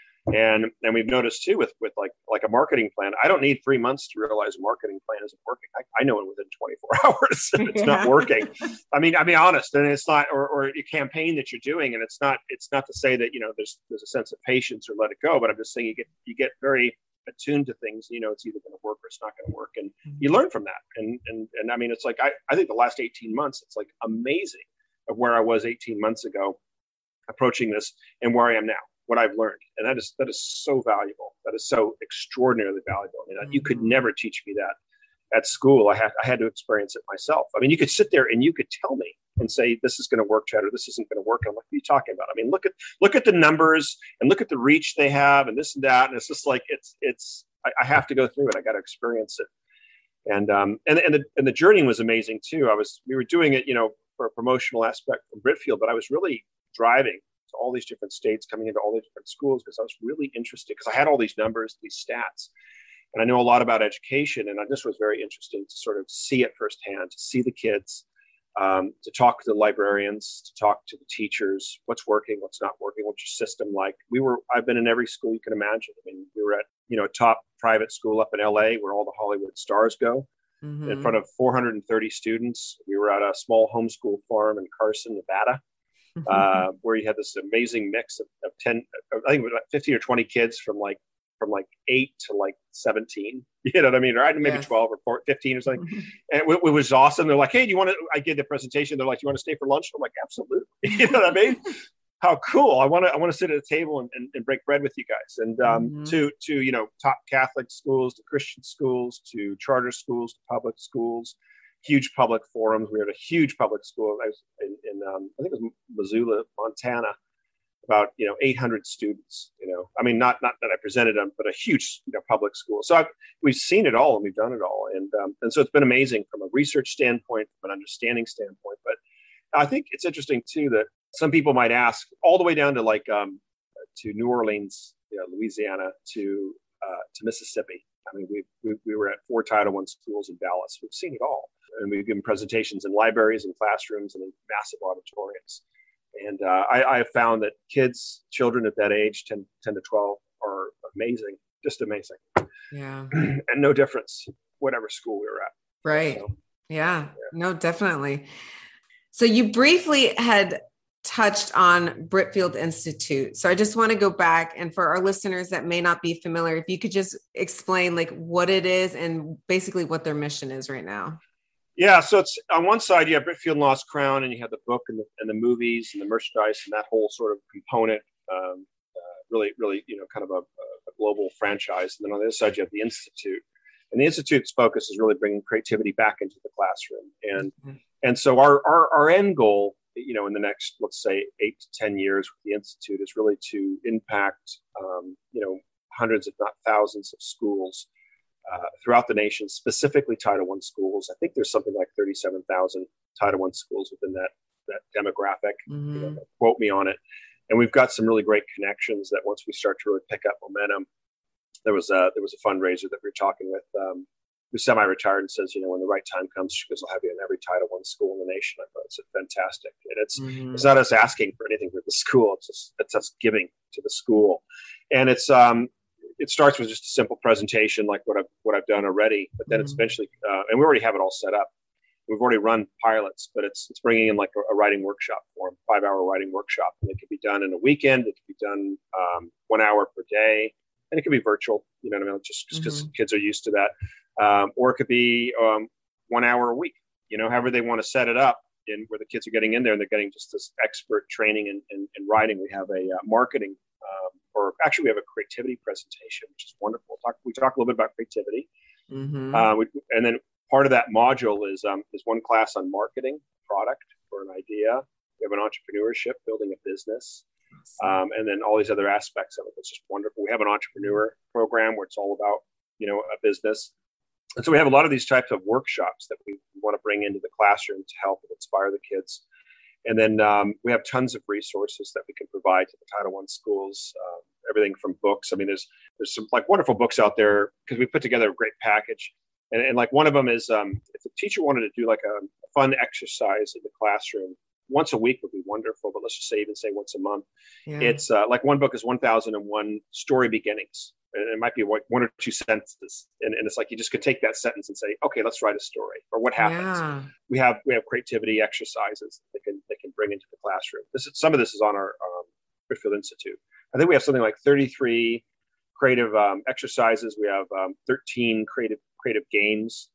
And and we've noticed too with with like like a marketing plan. I don't need three months to realize a marketing plan isn't working. I, I know it within twenty-four hours. It's yeah. not working. I mean, I mean, honest, and it's not, or or a campaign that you're doing, and it's not. It's not to say that, you know, there's there's a sense of patience or let it go. But I'm just saying you get you get very attuned to things. You know, it's either going to work or it's not going to work, and you learn from that. And and and I mean, it's like I I think the last eighteen months, it's like amazing of where I was eighteen months ago, approaching this, and where I am now. What I've learned. And that is, that is so valuable. That is so extraordinarily valuable. I mean, mm-hmm. you could never teach me that at school. I had, I had to experience it myself. I mean, you could sit there and you could tell me and say, this is going to work, Chad, or this isn't going to work. I'm like, what are you talking about? I mean, look at, look at the numbers and look at the reach they have and this and that. And it's just like, it's, it's, I, I have to go through it. I got to experience it. And um, and and the and the journey was amazing too. I was we were doing it, you know, for a promotional aspect from Britfield, but I was really driving to all these different states, coming into all these different schools because I was really interested because I had all these numbers, these stats, and I know a lot about education, and I, this was very interesting to sort of see it firsthand, to see the kids, um, to talk to the librarians, to talk to the teachers, what's working, what's not working, what's your system like. We were I've been in every school you can imagine. I mean, we were at you know a top private school up in L A where all the Hollywood stars go. Mm-hmm. In front of four hundred thirty students. We were at a small homeschool farm in Carson, Nevada, uh, where you had this amazing mix of, of ten, I think it was like fifteen or twenty kids from like from like eight to like seventeen. You know what I mean? Or maybe yes. twelve or fifteen or something. Mm-hmm. And it, it was awesome. They're like, "Hey, do you want to?" I gave the presentation. They're like, "Do you want to stay for lunch?" I'm like, "Absolutely." You know what I mean? How cool! I want to I want to sit at a table and, and, and break bread with you guys. And um, mm-hmm. to to you know top Catholic schools, to Christian schools, to charter schools, to public schools, huge public forums. We had a huge public school. I was in, in um, I think it was Missoula, Montana, about you know eight hundred students. You know, I mean not not that I presented them, but a huge you know public school. So I've, we've seen it all and we've done it all, and um, and so it's been amazing from a research standpoint, from an understanding standpoint. But I think it's interesting too that some people might ask, all the way down to like um, to New Orleans, you know, Louisiana, to uh, to Mississippi. I mean, we, we we were at four Title One schools in Dallas. We've seen it all, and we've given presentations in libraries and classrooms and in massive auditoriums. And uh, I, I have found that kids, children at that age, ten, ten to twelve, are amazing, just amazing. Yeah, and no difference, whatever school we were at. Right. So, yeah. yeah. No, definitely. So you briefly had touched on Britfield Institute. So I just want to go back, and for our listeners that may not be familiar, if you could just explain like what it is and basically what their mission is right now. Yeah, so it's on one side you have Britfield and Lost Crown, and you have the book and the, and the movies and the merchandise and that whole sort of component. Um, uh, really, really, you know, kind of a, a global franchise. And then on the other side you have the Institute, and the Institute's focus is really bringing creativity back into the classroom. And mm-hmm. and so our, our our end goal, you know, in the next, let's say, eight to ten years with the Institute is really to impact, um, you know, hundreds, if not thousands of schools uh, throughout the nation, specifically Title One schools. I think there's something like thirty-seven thousand Title One schools within that that demographic. Mm-hmm. You know, quote me on it. And we've got some really great connections that once we start to really pick up momentum, there was a, there was a fundraiser that we were talking with, um, who's semi-retired and says, you know, when the right time comes, she goes, I'll have you in every Title One school in the nation. I thought it's fantastic. And it's, mm-hmm. it's not us asking for anything for the school. It's just, it's us giving to the school. And it's, um, it starts with just a simple presentation, like what I've, what I've done already, but then mm-hmm. it's eventually, uh, and we already have it all set up. We've already run pilots, but it's, it's bringing in like a, a writing workshop form, five hour writing workshop. And it can be done in a weekend. It can be done, um, one hour per day, and it can be virtual, you know what I mean? Just because mm-hmm. kids are used to that. Um, or it could be um, one hour a week, you know, however they want to set it up, in where the kids are getting in there and they're getting just this expert training in, in, in writing. We have a uh, marketing, um, or actually we have a creativity presentation, which is wonderful. We'll talk, we talk a little bit about creativity. Mm-hmm. Uh, we, and then part of that module is, um, is one class on marketing product or an idea. We have an entrepreneurship, building a business. Um, and then all these other aspects of it. It's just wonderful. We have an entrepreneur program where it's all about, you know, a business. And so we have a lot of these types of workshops that we want to bring into the classroom to help inspire the kids. And then um, we have tons of resources that we can provide to the Title One schools, um, everything from books. I mean, there's there's some like wonderful books out there because we put together a great package. And, and like one of them is um, if the teacher wanted to do like a fun exercise in the classroom, once a week would be wonderful, but let's just say even say once a month. Yeah. It's uh, like one book is one thousand one story beginnings. And it might be like one or two sentences. And, and it's like, you just could take that sentence and say, okay, let's write a story, or what happens. Yeah. We have, we have creativity exercises that they can, they can bring into the classroom. This is, some of this is on our um, Britfield Institute. I think we have something like thirty-three creative um, exercises. We have um, thirteen creative, creative games.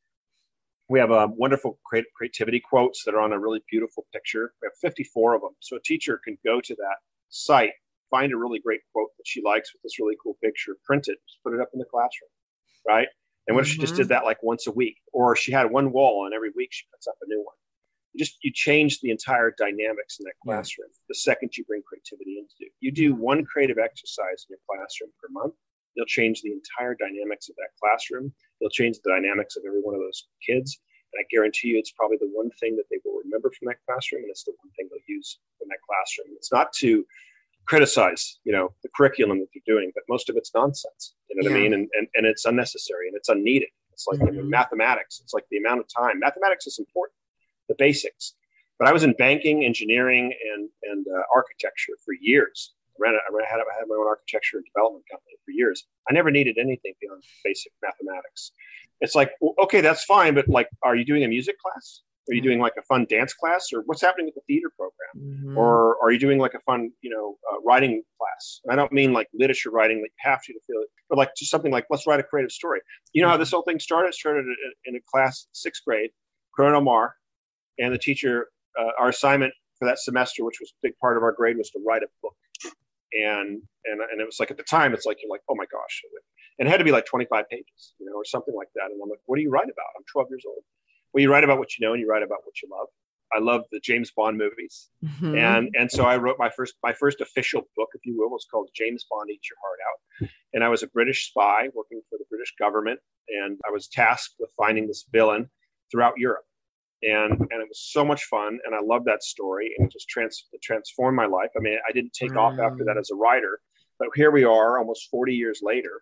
We have um, wonderful creat- creativity quotes that are on a really beautiful picture. We have fifty-four of them. So a teacher can go to that site, find a really great quote that she likes with this really cool picture, print it, just put it up in the classroom, right? And what mm-hmm. if she just did that like once a week? Or she had one wall and every week she puts up a new one. You just, you change the entire dynamics in that classroom yeah. the second you bring creativity into it. You do one creative exercise in your classroom per month, They'll change the entire dynamics of that classroom. They'll change the dynamics of every one of those kids. And I guarantee you, it's probably the one thing that they will remember from that classroom, and it's the one thing they'll use from that classroom. It's not to criticize, you know, the curriculum that they're doing, but most of it's nonsense. You know what yeah. I mean? And, and and it's unnecessary and it's unneeded. It's like mm-hmm. I mean, mathematics. It's like the amount of time. Mathematics is important, the basics. But I was in banking, engineering, and and uh, architecture for years. I ran. A, I, ran, I, had, I had my own architecture and development company for years. I never needed anything beyond basic mathematics. It's like, well, okay, that's fine, but like, are you doing a music class? Are you doing like a fun dance class, or what's happening with the theater program? Mm-hmm. Or are you doing like a fun, you know, uh, writing class? I don't mean like literature writing that you have to to feel it, but like just something like, let's write a creative story. You know how this whole thing started? It started in a class, sixth grade, Corona Mar, and the teacher, uh, our assignment for that semester, which was a big part of our grade, was to write a book. And and and it was like, at the time, it's like, you're like, oh my gosh. And it had to be like twenty-five pages, you know, or something like that. And I'm like, what do you write about? I'm twelve years old. Well, you write about what you know and you write about what you love. I love the James Bond movies. Mm-hmm. And and so I wrote my first my first official book, if you will, was called James Bond Eats Your Heart Out. And I was a British spy working for the British government. And I was tasked with finding this villain throughout Europe. And and it was so much fun. And I loved that story. And it just trans, it transformed my life. I mean, I didn't take mm. off after that as a writer. But here we are almost forty years later.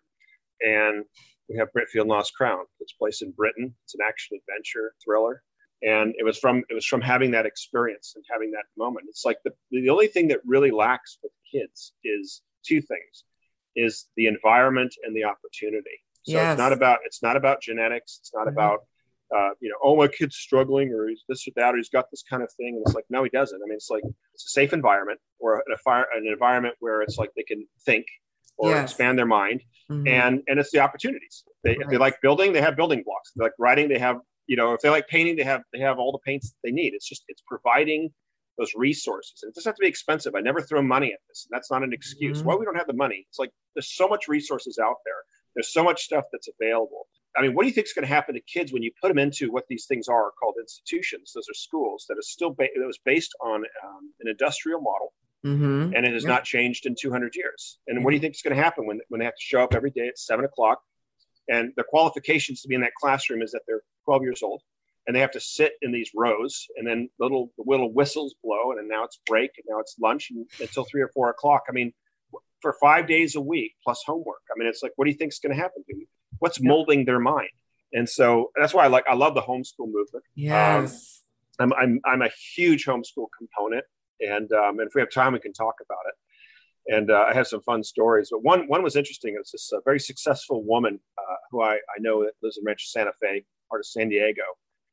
And we have Britfield and Lost Crown. It's placed in Britain. It's an action adventure thriller. And it was from it was from having that experience and having that moment. It's like the, the only thing that really lacks with kids is two things, is the environment and the opportunity. So yes. it's not about it's not about genetics. It's not mm-hmm. about uh, you know, oh, my kid's struggling, or he's this or that, or he's got this kind of thing. And it's like, no, he doesn't. I mean, it's like it's a safe environment, or an, a fire, an environment where it's like they can think or yes. expand their mind. Mm-hmm. And and it's the opportunities. They, right. If they like building, they have building blocks. If they like writing, they have, you know, if they like painting, they have they have all the paints they need. It's just it's providing those resources. And it doesn't have to be expensive. I never throw money at this. That's not an excuse. Mm-hmm. Why we don't have the money? It's like there's so much resources out there. There's so much stuff that's available. I mean, what do you think is going to happen to kids when you put them into what these things are called institutions? Those are schools that is still ba- that was based on um, an industrial model. Mm-hmm. And it has yep. not changed in two hundred years. And mm-hmm. what do you think is going to happen when, when they have to show up every day at seven o'clock? And the qualifications to be in that classroom is that they're twelve years old, and they have to sit in these rows, and then little the little whistles blow, and then now it's break, and now it's lunch, and until three or four o'clock. I mean, for five days a week plus homework. I mean, it's like, what do you think is going to happen to you? What's yep. molding their mind? And so that's why I like I love the homeschool movement. Yes, um, I'm I'm I'm a huge homeschool component. And um, and if we have time, we can talk about it. And uh, I have some fun stories. But one one was interesting. It was this uh, very successful woman uh, who I, I know that lives in Rancho Santa Fe, part of San Diego.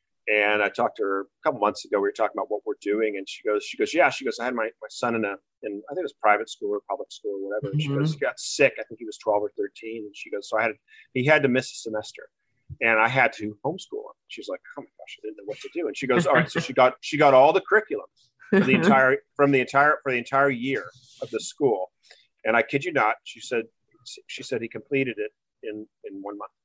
And I talked to her a couple months ago. We were talking about what we're doing. And she goes, she goes, yeah, she goes, I had my, my son in a, in, I think it was private school or public school or whatever. And mm-hmm. she goes, he got sick. I think he was twelve or thirteen. And she goes, so I had, he had to miss a semester. And I had to homeschool him. She's like, oh my gosh, I didn't know what to do. And she goes, all right. So she got, she got all the curriculum. For the entire from the entire for the entire year of the school, and I kid you not, she said she said he completed it in in one month.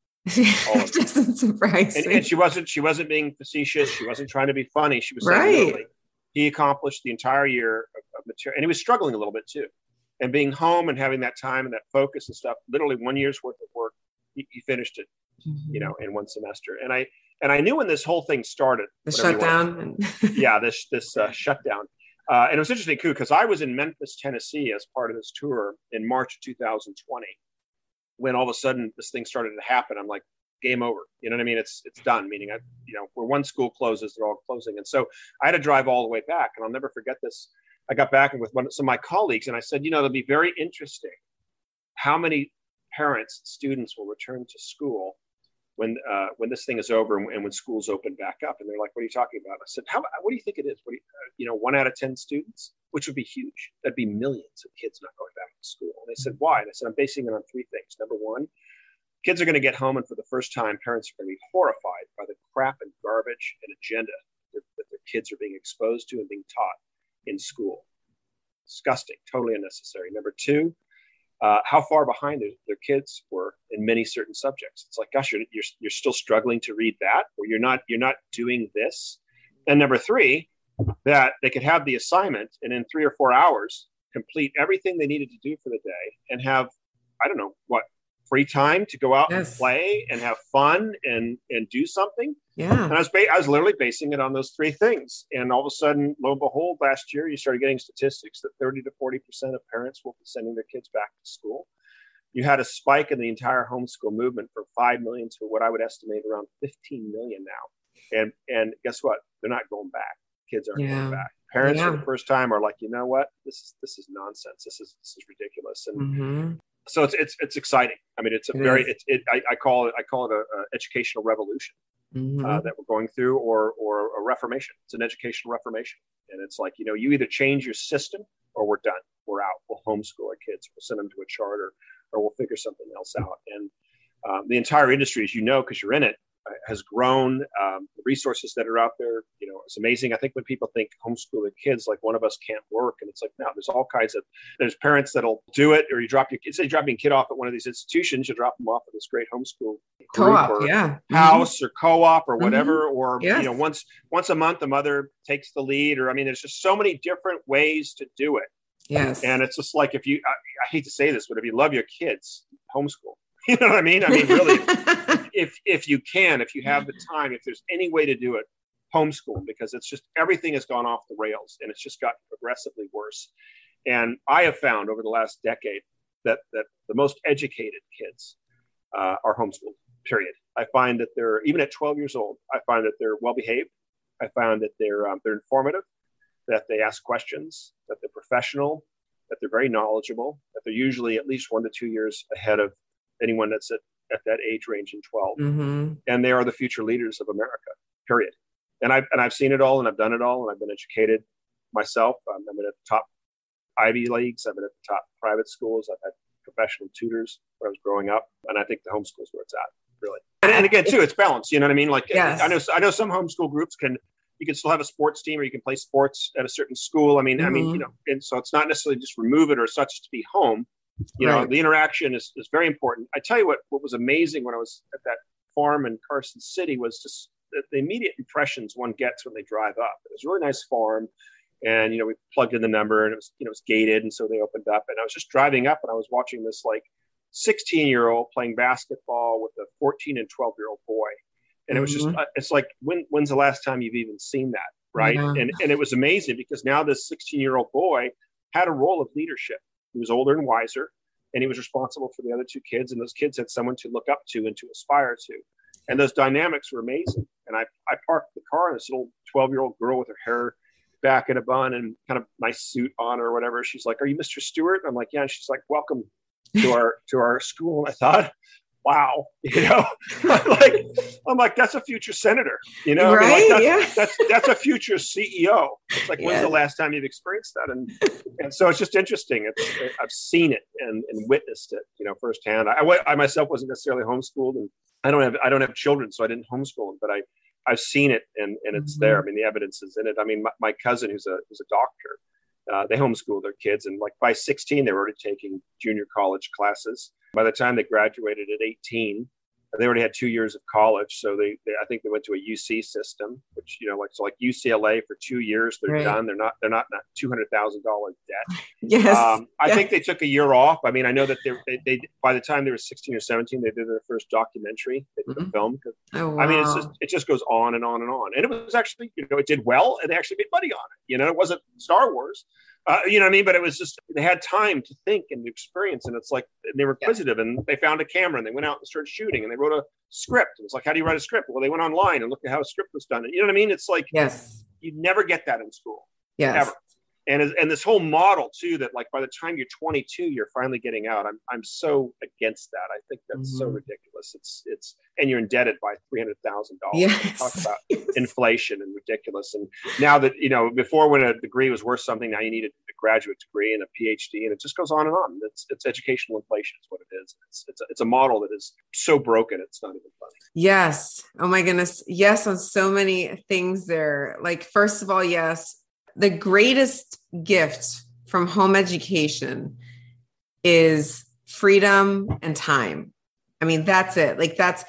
It doesn't surprise and, me. And she wasn't she wasn't being facetious. She wasn't trying to be funny. She was saying right. literally, he accomplished the entire year of, of material, and he was struggling a little bit too. And being home and having that time and that focus and stuff, literally one year's worth of work, he, he finished it, mm-hmm. you know, in one semester. And I. And I knew when this whole thing started, the shutdown. yeah, this this uh, shutdown. Uh, and it was interesting, too, because I was in Memphis, Tennessee, as part of this tour in March of two thousand twenty, when all of a sudden this thing started to happen. I'm like, game over. You know what I mean? It's it's done. Meaning, I, you know, where one school closes, they're all closing. And so I had to drive all the way back, and I'll never forget this. I got back with one, some of my colleagues, and I said, you know, it'll be very interesting how many parents, students will return to school when uh, when this thing is over and, and when schools open back up. And they're like, what are you talking about? I said, how, what do you think it is? What do you, uh, you know, one out of ten students, which would be huge. That'd be millions of kids not going back to school. And they said, why? And I said, I'm basing it on three things. Number one, kids are going to get home, and for the first time, parents are going to be horrified by the crap and garbage and agenda that, that their kids are being exposed to and being taught in school. Disgusting, totally unnecessary. Number two, Uh, how far behind their, their kids were in many certain subjects. It's like, gosh, you're, you're you're still struggling to read that, or you're not you're not doing this. And number three, that they could have the assignment and in three or four hours complete everything they needed to do for the day and have I don't know what, free time to go out yes. and play and have fun and, and do something. Yeah. And I was, ba- I was literally basing it on those three things. And all of a sudden, lo and behold, last year, you started getting statistics that thirty to forty percent of parents will be sending their kids back to school. You had a spike in the entire homeschool movement from five million to what I would estimate around fifteen million now. And, and guess what? They're not going back. Kids aren't yeah. going back. Parents yeah. for the first time are like, you know what? This is, this is nonsense. This is, this is ridiculous. And mm-hmm. so it's, it's, it's exciting. I mean, it's a it very, is. it's, it, I, I call it, I call it a, a educational revolution. Mm-hmm. Uh, that we're going through, or or a reformation. It's an educational reformation, and it's like, you know, you either change your system or we're done. We're out. We'll homeschool our kids. We'll send them to a charter, or we'll figure something else out. And um, the entire industry, as you know, because you're in it, uh, has grown. Um, the resources that are out there, you know, it's amazing. I think when people think homeschool their kids, like one of us can't work, and it's like, no, there's all kinds of. There's parents that'll do it, or you drop your kids. Say, dropping a kid off at one of these institutions, you drop them off at this great homeschool co-op, or yeah, house mm-hmm. or co-op or whatever, mm-hmm. or yes. you know, once once a month, the mother takes the lead. Or I mean, there's just so many different ways to do it. Yes, and it's just like, if you, I, I hate to say this, but if you love your kids, homeschool. You know what I mean? I mean, really, if if you can, if you have the time, if there's any way to do it, homeschool, because it's just, everything has gone off the rails and it's just gotten progressively worse. And I have found over the last decade that that the most educated kids uh, are homeschooled, period. I find that they're, even at twelve years old, I find that they're well-behaved. I found that they're um, they're informative, that they ask questions, that they're professional, that they're very knowledgeable, that they're usually at least one to two years ahead of anyone that's at, at that age range in twelve. mm-hmm. And they are the future leaders of America, period. And I've, and I've seen it all, and I've done it all, and I've been educated myself. Um, I've been at the top Ivy Leagues. I've been at the top private schools. I've had professional tutors when I was growing up. And I think the homeschool is where it's at, really. And, and again, too, it's balanced. You know what I mean? Like, yes. I know, I know some homeschool groups can, you can still have a sports team, or you can play sports at a certain school. I mean, mm-hmm. I mean, you know, and so it's not necessarily just remove it or such to be home. You right. know, the interaction is, is very important. I tell you what, what was amazing when I was at that farm in Carson City was just the, the immediate impressions one gets when they drive up. It was a really nice farm. And, you know, we plugged in the number, and it was, you know, it was gated. And so they opened up, and I was just driving up, and I was watching this like sixteen year old playing basketball with a fourteen and twelve year old boy. And mm-hmm. it was just, it's like, when, when's the last time you've even seen that? Right. Yeah. And, and it was amazing, because now this sixteen year old boy had a role of leadership. He was older and wiser, and he was responsible for the other two kids. And those kids had someone to look up to and to aspire to. And those dynamics were amazing. And I, I parked the car, and this little twelve year old girl with her hair back in a bun and kind of nice suit on or whatever. She's like, "Are you Mister Stewart?" I'm like, "Yeah." And she's like, "Welcome to our, to our school." And I thought, wow, you know, like, I'm like, that's a future senator, you know, right? I mean, like, yeah. that's, that's, that's a future C E O. It's like, yes. When's the last time you've experienced that? And, and so it's just interesting. It's, it, I've seen it and, and witnessed it, you know, firsthand. I, I myself wasn't necessarily homeschooled, and I don't have, I don't have children, so I didn't homeschool them, but I, I've seen it, and, and it's mm-hmm. there. I mean, the evidence is in it. I mean, my, my cousin, who's a, who's a doctor, uh, they homeschool their kids, and like by sixteen, they were already taking junior college classes. By the time they graduated at eighteen, they already had two years of college. So they, they I think they went to a U C system, which, you know, like, so like U C L A for two years, they're right. done. They're not, they're not in two hundred thousand dollars debt. Yes. Um, I yes. think they took a year off. I mean, I know that they, they, they by the time they were sixteen or seventeen, they did their first documentary. They did mm-hmm. a film. Oh, wow. I mean, it's just, it just goes on and on and on. And it was actually, you know, it did well, and they actually made money on it. You know, it wasn't Star Wars. Uh, you know what I mean? But it was just, they had time to think and to experience. And it's like, they were inquisitive, yes. and they found a camera, and they went out and started shooting, and they wrote a script. It was like, how do you write a script? Well, they went online and looked at how a script was done. And you know what I mean? It's like, yes, you never get that in school. Yes. Ever. And, and this whole model too, that like by the time you're twenty-two, you're finally getting out. I'm, I'm so against that. I think that's mm-hmm. so ridiculous. It's, it's, and you're indebted by three hundred thousand dollars. Yes. Talk about yes. inflation and ridiculous. And now that, you know, before when a degree was worth something, now you need a graduate degree and a P H D, and it just goes on and on. It's, it's educational inflation is what it is. It's, it's a, it's a model that is so broken. It's not even funny. Yes. Oh my goodness. Yes. On so many things there. Like, first of all, yes, the greatest gift from home education is freedom and time. I mean, that's it. Like that's,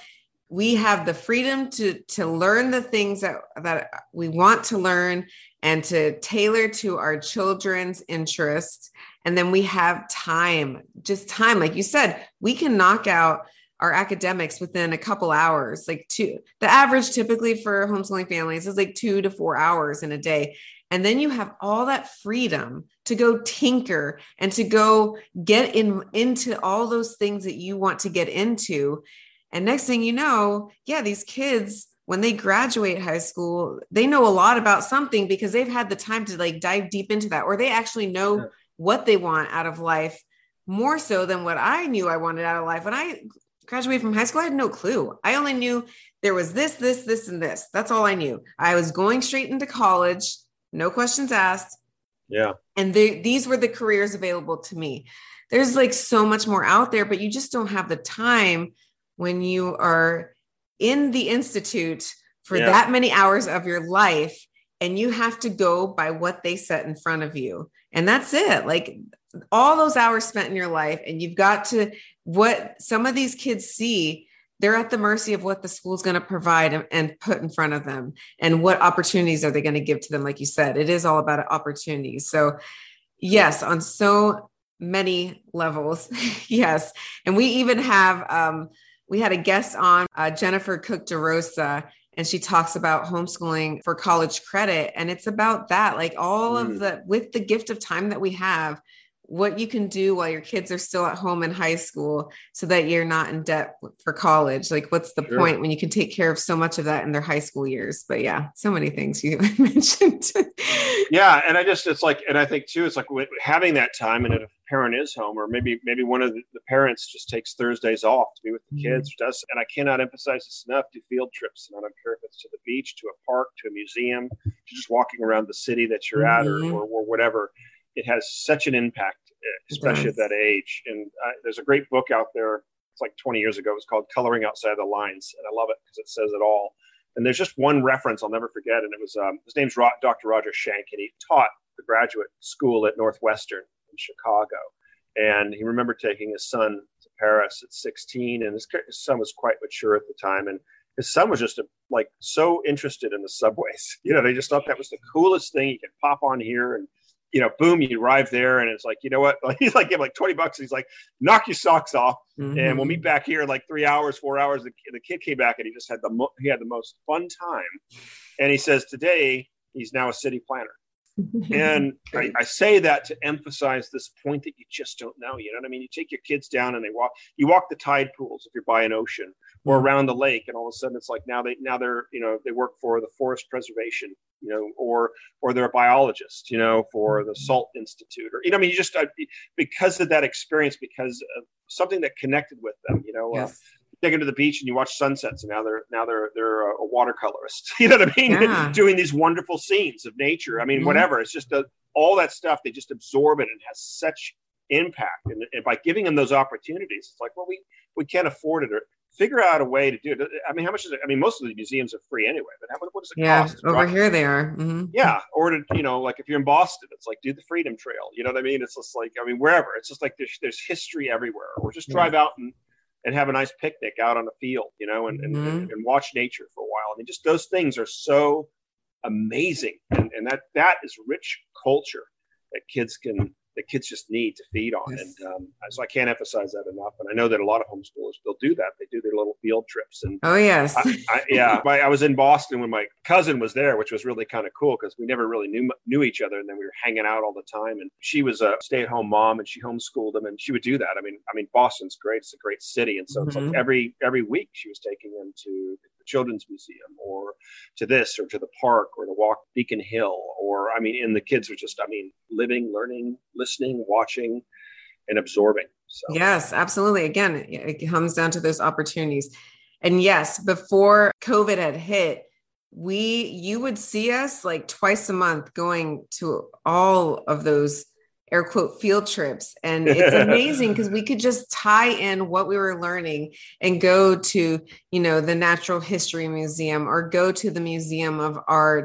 we have the freedom to, to learn the things that, that we want to learn and to tailor to our children's interests. And then we have time, just time. Like you said, we can knock out our academics within a couple hours, like two, the average typically for homeschooling families is like two to four hours in a day. And then you have all that freedom to go tinker and to go get in into all those things that you want to get into. And next thing you know, yeah, these kids, when they graduate high school, they know a lot about something because they've had the time to like dive deep into that, or they actually know yeah. what they want out of life more so than what I knew I wanted out of life. When I graduated from high school, I had no clue. I only knew there was this, this, this, and this. That's all I knew. I was going straight into college, no questions asked. Yeah. And they, these were the careers available to me. There's like so much more out there, but you just don't have the time when you are in the institute for yeah. that many hours of your life, and you have to go by what they set in front of you. And that's it. Like all those hours spent in your life, and you've got to, what some of these kids see, they're at the mercy of what the school's going to provide and put in front of them. And what opportunities are they going to give to them? Like you said, it is all about opportunities. So yes, on so many levels. Yes. And we even have, um, we had a guest on, uh, Jennifer Cook DeRosa, and she talks about homeschooling for college credit. And it's about that, like all mm. of the, with the gift of time that we have, what you can do while your kids are still at home in high school so that you're not in debt for college. Like what's the sure. point when you can take care of so much of that in their high school years? But yeah, so many things you mentioned. Yeah. And I just, it's like, and I think too, it's like having that time, and if a parent is home, or maybe, maybe one of the, the parents just takes Thursdays off to be with the kids, mm-hmm. does, and I cannot emphasize this enough, do field trips. And I don't care if it's to the beach, to a park, to a museum, to just walking around the city that you're mm-hmm. at, or, or, or whatever. It has such an impact, especially at that age. And uh, there's a great book out there. It's like twenty years ago. It was called Coloring Outside the Lines. And I love it because it says it all. And there's just one reference I'll never forget. And it was, um, his name's Ro- Doctor Roger Schenk. And he taught the graduate school at Northwestern in Chicago. And he remembered taking his son to Paris at sixteen. And his, his son was quite mature at the time. And his son was just a, like so interested in the subways. You know, they just thought that was the coolest thing. You could pop on here and, you know, boom, you arrive there, and it's like, you know what? He's like, give him like twenty bucks. He's like, knock your socks off, mm-hmm. and we'll meet back here in like three hours, four hours. The, the kid came back, and he just had the mo- he had the most fun time. And he says today he's now a city planner. And I, I say that to emphasize this point that you just don't know. You know what I mean? You take your kids down and they walk, you walk the tide pools if you're by an ocean, or around the lake, and all of a sudden it's like now they now they're, you know, they work for the forest preservation, you know, or or they're a biologist, you know, for the Salt Institute, or, you know, I mean, you just uh, because of that experience, because of something that connected with them, you know. Yes. Uh, take them to the beach and you watch sunsets, and now they're now they're they're a watercolorist. You know what I mean? Yeah. Doing these wonderful scenes of nature. I mean, mm-hmm. whatever. It's just a, all that stuff. They just absorb it, and it has such impact. And, and by giving them those opportunities, it's like, well, we we can't afford it, or figure out a way to do it. I mean, how much is it? I mean, most of the museums are free anyway. But how, what does it yeah, cost? Over right? here they are. Mm-hmm. Yeah, or to, you know, like if you're in Boston, it's like do the Freedom Trail. You know what I mean? It's just like, I mean, wherever. It's just like there's there's history everywhere. Or just drive yeah. out and. and have a nice picnic out on a field, you know, and, mm-hmm. and, and watch nature for a while. I mean, just those things are so amazing. And, and that, that is rich culture that kids can, that kids just need to feed on. Yes. And um, so I can't emphasize that enough. And I know that a lot of homeschoolers, they'll do that. They do their little field trips. And oh, yes. I, I, yeah. My, I was in Boston when my cousin was there, which was really kind of cool because we never really knew knew each other. And then we were hanging out all the time. And she was a stay-at-home mom, and she homeschooled them. And she would do that. I mean, I mean, Boston's great. It's a great city. And so mm-hmm. it's like every every week she was taking them to the Children's Museum, or to this, or to the park, or to walk Beacon Hill, or, I mean, and the kids were just, I mean, living, learning, listening, watching, and absorbing. So. Yes, absolutely. Again, it comes down to those opportunities. And yes, before COVID had hit, we, you would see us like twice a month going to all of those air quote field trips. And it's amazing because we could just tie in what we were learning and go to, you know, the Natural History Museum, or go to the Museum of Art,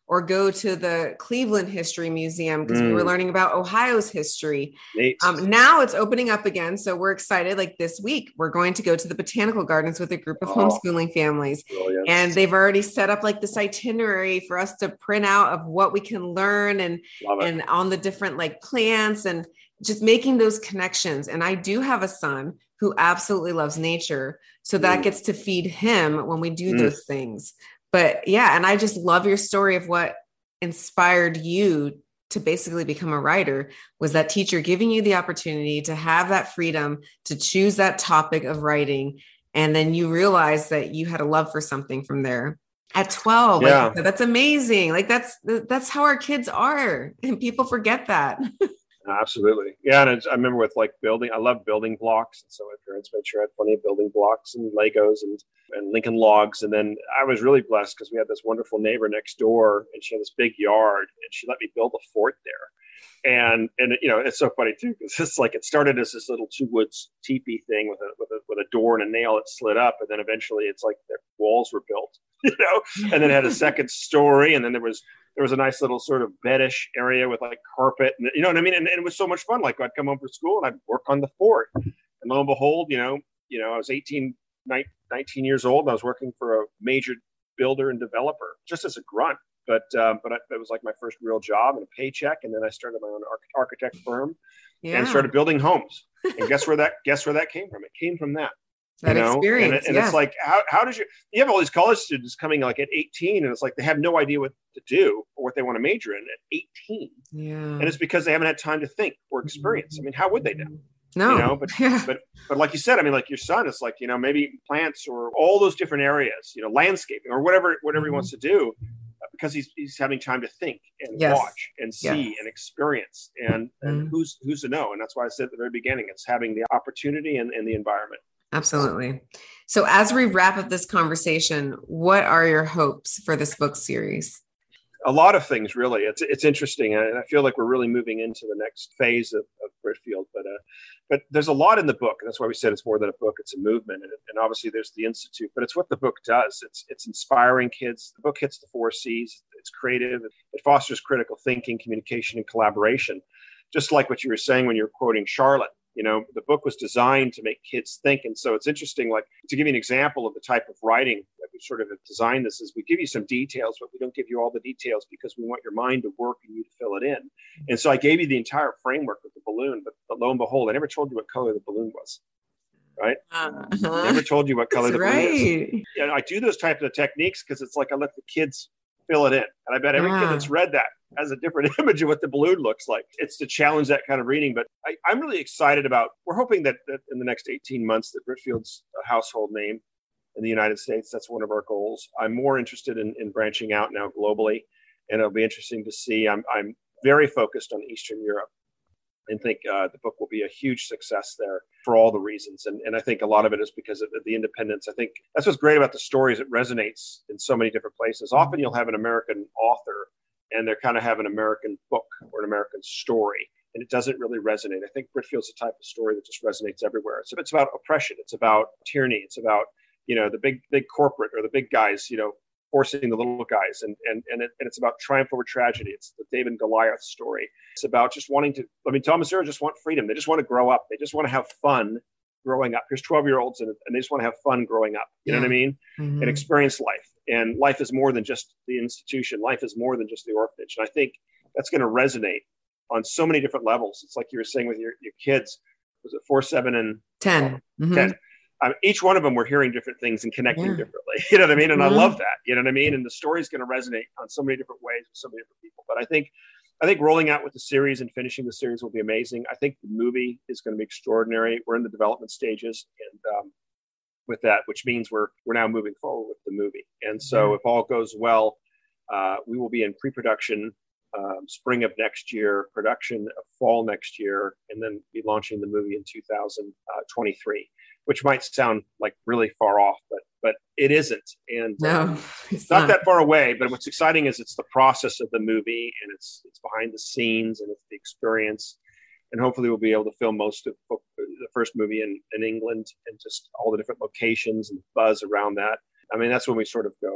or go to the Cleveland History Museum because mm. we were learning about Ohio's history. Um, now it's opening up again. So we're excited. Like this week, we're going to go to the Botanical Gardens with a group of oh, homeschooling families. Brilliant. And they've already set up like this itinerary for us to print out of what we can learn and, and on the different like plants and just making those connections. And I do have a son who absolutely loves nature. So that mm. gets to feed him when we do mm. those things. But yeah, and I just love your story of what inspired you to basically become a writer was that teacher giving you the opportunity to have that freedom to choose that topic of writing. And then you realize that you had a love for something from there at twelve. Yeah. Like, that's amazing. Like that's, that's how our kids are. And people forget that. Absolutely. Yeah. And it's, I remember with like building, I love building blocks. And so my parents made sure I had plenty of building blocks and Legos and, and Lincoln Logs. And then I was really blessed because we had this wonderful neighbor next door and she had this big yard and she let me build a fort there. And, and you know, it's so funny too, because it's like, it started as this little two woods teepee thing with a, with a, with a door and a nail that slid up. And then eventually it's like the walls were built, you know, and then it had a second story. And then there was, there was a nice little sort of beddish area with like carpet, and you know what I mean? And, and it was so much fun. Like I'd come home from school and I'd work on the fort, and lo and behold, you know, you know, I was eighteen, nineteen years old and I was working for a major builder and developer just as a grunt. But, um, but I, it was like my first real job and a paycheck. And then I started my own arch- architect firm yeah. and started building homes. And guess where that, guess where that came from? It came from that. That you know? experience, and, it, and yes. it's like, how, how did you, you have all these college students coming like at eighteen and it's like, they have no idea what to do or what they want to major in at eighteen. Yeah. And it's because they haven't had time to think or experience. I mean, how would they know? No, you know, but, yeah. but, but like you said, I mean, like your son, it's like, you know, maybe plants or all those different areas, you know, landscaping or whatever, whatever mm-hmm. he wants to do because he's, he's having time to think and yes. watch and see yes. and experience and, and mm-hmm. who's, who's to know. And that's why I said at the very beginning, it's having the opportunity and, and the environment. Absolutely. So as we wrap up this conversation, what are your hopes for this book series? A lot of things, really. It's it's interesting, and I feel like we're really moving into the next phase of, of Britfield. But uh, but there's a lot in the book, and that's why we said it's more than a book; it's a movement. And, and obviously, there's the Institute, but it's what the book does. It's it's inspiring kids. The book hits the four C's. It's creative. It fosters critical thinking, communication, and collaboration. Just like what you were saying when you were quoting Charlotte. You know, the book was designed to make kids think. And so it's interesting, like to give you an example of the type of writing that we sort of have designed this is we give you some details, but we don't give you all the details because we want your mind to work and you to fill it in. And so I gave you the entire framework of the balloon, but, but lo and behold, I never told you what color the balloon was. Right? Uh-huh. I never told you what color That's the right. balloon is. Yeah, I do those types of techniques because it's like I let the kids fill it in. And I bet every yeah. kid that's read that has a different image of what the balloon looks like. It's to challenge that kind of reading. But I, I'm really excited about, we're hoping that, that in the next eighteen months that Britfield's a household name in the United States. That's one of our goals. I'm more interested in, in branching out now globally. And it'll be interesting to see. I'm, I'm very focused on Eastern Europe and think uh, the book will be a huge success there for all the reasons. And, and I think a lot of it is because of the independence. I think that's what's great about the stories. It resonates in so many different places. Often you'll have an American author and they're kind of have an American book or an American story, and it doesn't really resonate. I think Britfield's the type of story that just resonates everywhere. So it's about oppression. It's about tyranny. It's about, you know, the big, big corporate or the big guys, you know, forcing the little guys. And, and, and, it, and it's about triumph over tragedy. It's the David and Goliath story. It's about just wanting to, I mean, Tom and Sarah just want freedom. They just want to grow up. They just want to have fun growing up. Here's twelve year olds and, and they just want to have fun growing up. You yeah. know what I mean? Mm-hmm. And experience life. And life is more than just the institution. Life is more than just the orphanage. And I think that's going to resonate on so many different levels. It's like you were saying with your, your kids, was it four, seven, and ten? Mm-hmm. ten. Um, each one of them were hearing different things and connecting yeah. differently. You know what I mean? And mm-hmm. I love that. You know what I mean? And the story is going to resonate on so many different ways with so many different people. But I think, I think rolling out with the series and finishing the series will be amazing. I think the movie is going to be extraordinary. We're in the development stages, and um, with that, which means we're we're now moving forward with the movie. And so, mm-hmm. if all goes well, uh, we will be in pre-production um, spring of next year, production of fall next year, and then be launching the movie in two thousand twenty-three. Which might sound like really far off, but but it isn't. And no, um, it's not, not that far away. But what's exciting is it's the process of the movie, and it's it's behind the scenes, and it's the experience. And hopefully, we'll be able to film most of the first movie in, in England, and just all the different locations and buzz around that. I mean, that's when we sort of go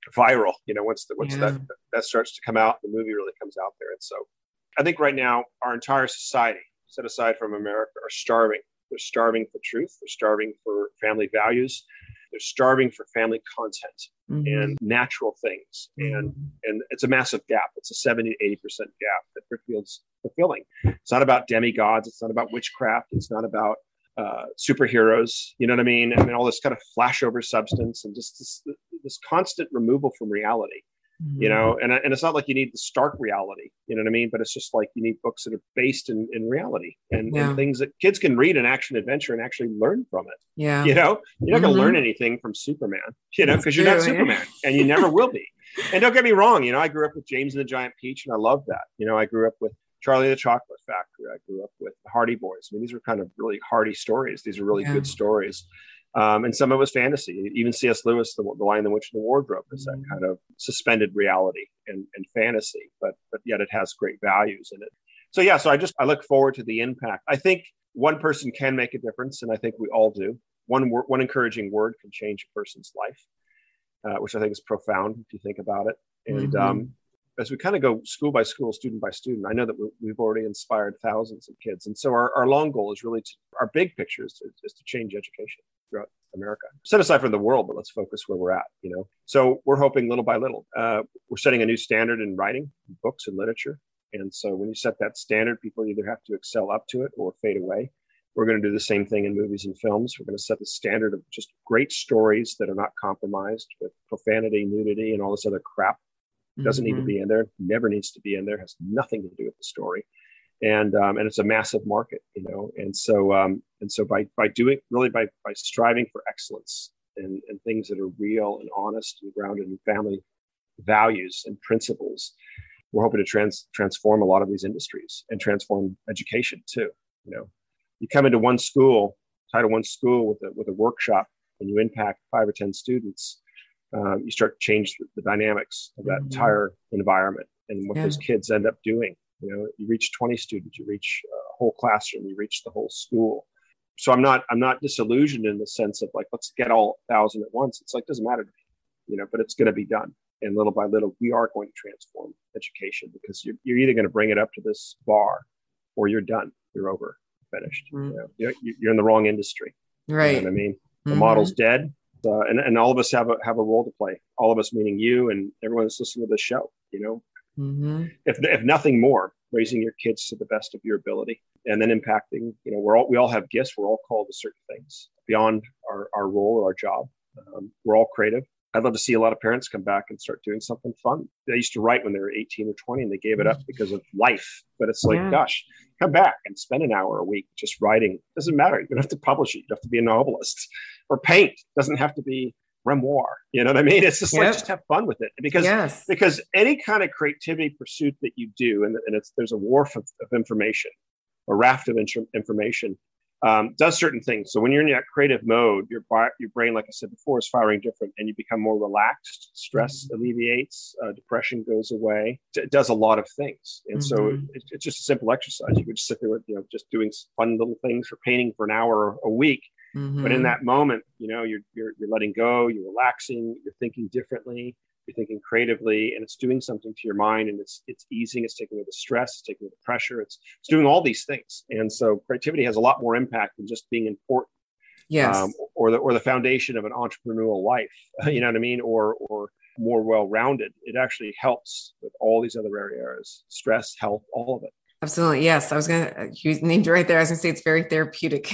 viral, you know, once the, once Yeah. that, that starts to come out, the movie really comes out there. And so I think right now our entire society, set aside from America, are starving. They're starving for truth. They're starving for family values. They're starving for family content Mhm. and natural things. And Mhm. and it's a massive gap. It's a seventy to eighty percent gap that Brickfield's fulfilling. It's not about demigods. It's not about witchcraft. It's not about uh, superheroes. You know what I mean? I mean, all this kind of flashover substance and just this, this constant removal from reality. Mhm. You know, and, and it's not like you need the stark reality, you know what I mean? But it's just like you need books that are based in, in reality and, Yeah. and things that kids can read in action adventure and actually learn from it. Yeah. You know, you're not going to Mhm. learn anything from Superman, you know, That's because you're not true, yeah. Superman and you never will be. And don't get me wrong, you know, I grew up with James and the Giant Peach and I love that. You know, I grew up with Charlie the Chocolate Factory. I grew up with the Hardy Boys. I mean, these were kind of really hearty stories. These are really Yeah. good stories. Um, and some of it was fantasy. Even C S. Lewis, the, the Lion, the Witch, and the Wardrobe, is that kind of suspended reality and, and fantasy, but but yet it has great values in it. So yeah, so I just I look forward to the impact. I think one person can make a difference, and I think we all do. One word, one encouraging word can change a person's life, uh, which I think is profound if you think about it. And Mhm. um, as we kind of go school by school, student by student, I know that we- we've already inspired thousands of kids. And so our, our long goal is really to, our big picture is to, is to change education throughout America. Set aside from the world, but let's focus where we're at, you know? So we're hoping little by little, uh, we're setting a new standard in writing, books and literature. And so when you set that standard, people either have to excel up to it or fade away. We're going to do the same thing in movies and films. We're going to set the standard of just great stories that are not compromised with profanity, nudity, and all this other crap. Doesn't need to Mhm. be in there, never needs to be in there, has nothing to do with the story. And um, and it's a massive market, you know. And so um, and so by by doing really by by striving for excellence and, and things that are real and honest and grounded in family values and principles, we're hoping to trans transform a lot of these industries and transform education too. You know, you come into one school, Title One school with a with a workshop, and you impact five or ten students. Um, you start to change the, the dynamics of that Mhm. entire environment and what Yeah. those kids end up doing. You know, you reach twenty students, you reach a whole classroom, you reach the whole school. So I'm not, I'm not disillusioned in the sense of like, let's get all thousand at once. It's like, doesn't matter to me, you know, but it's going to be done. And little by little, we are going to transform education because you're, you're either going to bring it up to this bar or you're done. You're over, finished. Mhm. You know, you're, you're in the wrong industry. Right. You know what I mean? The Mhm. model's dead. Uh, and, and all of us have a have a role to play. All of us, meaning you and everyone that's listening to this show. You know, Mhm. if if nothing more, raising your kids to the best of your ability, and then impacting. You know, we're all we all have gifts. We're all called to certain things beyond our our role or our job. Um, we're all creative. I'd love to see a lot of parents come back and start doing something fun. They used to write when they were eighteen or twenty, and they gave it up because of life. But it's like, Yeah. gosh, come back and spend an hour a week just writing. Doesn't matter. You don't have to publish it. You don't have to be a novelist or paint. Doesn't have to be grimoire. You know what I mean? It's just like, Yep. just have fun with it. Because Yes. because any kind of creativity pursuit that you do, and, and it's there's a wharf of, of information, a raft of in- information, um, does certain things. So when you're in that creative mode, your bi- your brain, like I said before, is firing different, and you become more relaxed. Stress Mm-hmm. alleviates, uh, depression goes away. It does a lot of things, and so Mhm. it, it's just a simple exercise. You could just sit there with, you know, just doing fun little things or painting for an hour a week. But in Mhm. that moment, you know, you're, you're you're letting go, you're relaxing, you're thinking differently, you're thinking creatively, and it's doing something to your mind, and it's it's easing, it's taking away the stress, it's taking away the pressure, it's it's doing all these things. And so creativity has a lot more impact than just being important, Yes. um, or the or the foundation of an entrepreneurial life. You know what I mean? Or or more well-rounded. It actually helps with all these other areas: stress, health, all of it. Absolutely. Yes. I was going to, you named it right there. I was going to say it's very therapeutic.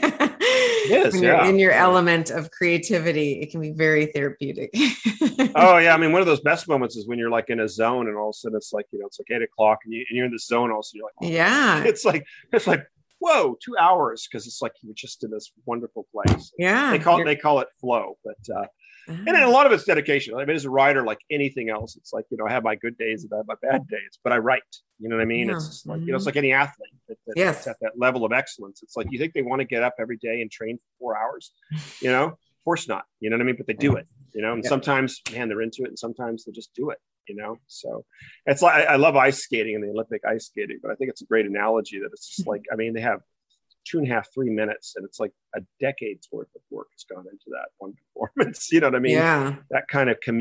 It is, when you're yeah. in your Yeah. element of creativity, it can be very therapeutic. Oh yeah, I mean, one of those best moments is when you're like in a zone, and all of a sudden it's like, you know, it's like eight o'clock, and, you, and you're in this zone. All of a sudden you're like, oh, Yeah. it's like it's like whoa, two hours because it's like you were just in this wonderful place. Yeah. They call it You're- they call it flow, but uh, Ah. and then a lot of it's dedication. I mean, as a writer, like anything else, it's like, you know, I have my good days and I have my bad days, but I write. You know what I mean? Yeah. It's just like, you know, Mhm. it's like any athlete that, that, Yes. that's at that level of excellence. It's like, you think they want to get up every day and train for four hours? You know, of course not. You know what I mean? But they do it. You know, and Yeah. sometimes, man, they're into it, and sometimes they just do it. You know, so it's like I, I love ice skating and the Olympic ice skating, but I think it's a great analogy that it's just like, I mean, they have two and a half, three minutes, and it's like a decade's worth of work has gone into that one performance. You know what I mean? Yeah. That kind of commitment, that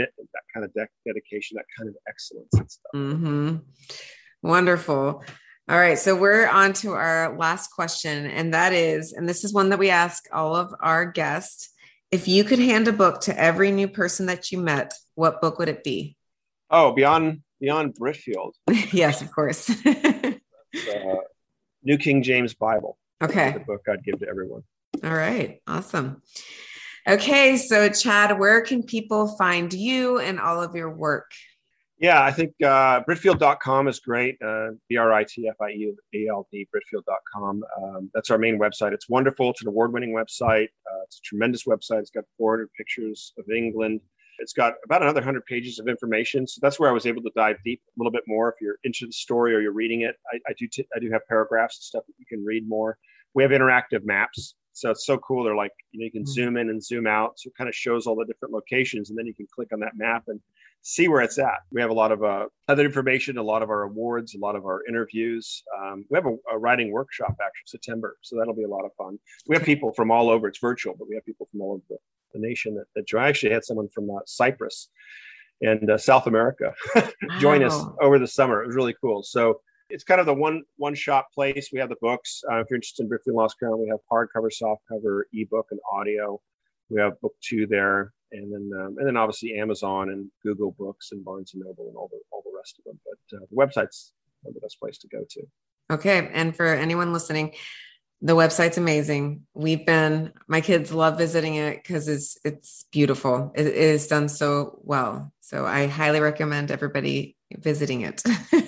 kind of de- dedication, that kind of excellence and stuff. Mm-hmm. Wonderful. All right. So we're on to our last question. And that is, and this is one that we ask all of our guests. If you could hand a book to every new person that you met, what book would it be? Oh, Beyond Beyond Britfield. Yes, of course. uh, New King James Bible. Okay. The book I'd give to everyone. All right. Awesome. Okay. So Chad, where can people find you and all of your work? Yeah, I think uh, Britfield dot com is great. Uh, B R I T F I E A L D, Britfield dot com. Um, that's our main website. It's wonderful. It's an award-winning website. Uh, it's a tremendous website. It's got four hundred pictures of England. It's got about another one hundred pages of information. So that's where I was able to dive deep a little bit more. If you're into the story or you're reading it, I, I do t- I do have paragraphs and stuff that you can read more. We have interactive maps. So it's so cool. They're like, you know, you can mm-hmm. zoom in and zoom out. So it kind of shows all the different locations. And then you can click on that map and see where it's at. We have a lot of uh, other information, a lot of our awards, a lot of our interviews. Um, we have a, a writing workshop actually September. So that'll be a lot of fun. We have people from all over. It's virtual, but we have people from all over the, the nation that, that join. I actually had someone from uh, Cyprus and uh, South America join wow. us over the summer. It was really cool. So it's kind of the one one shop place. We have the books. Uh, if you're interested in Britfield Lost Crown, we have hardcover, softcover, ebook, and audio. We have book two there, and then um, and then obviously Amazon and Google Books and Barnes and Noble and all the all the rest of them. But uh, the website's the best place to go to. Okay, and for anyone listening, the website's amazing. We've been, my kids love visiting it because it's it's beautiful. It, it is done so well. So I highly recommend everybody visiting it.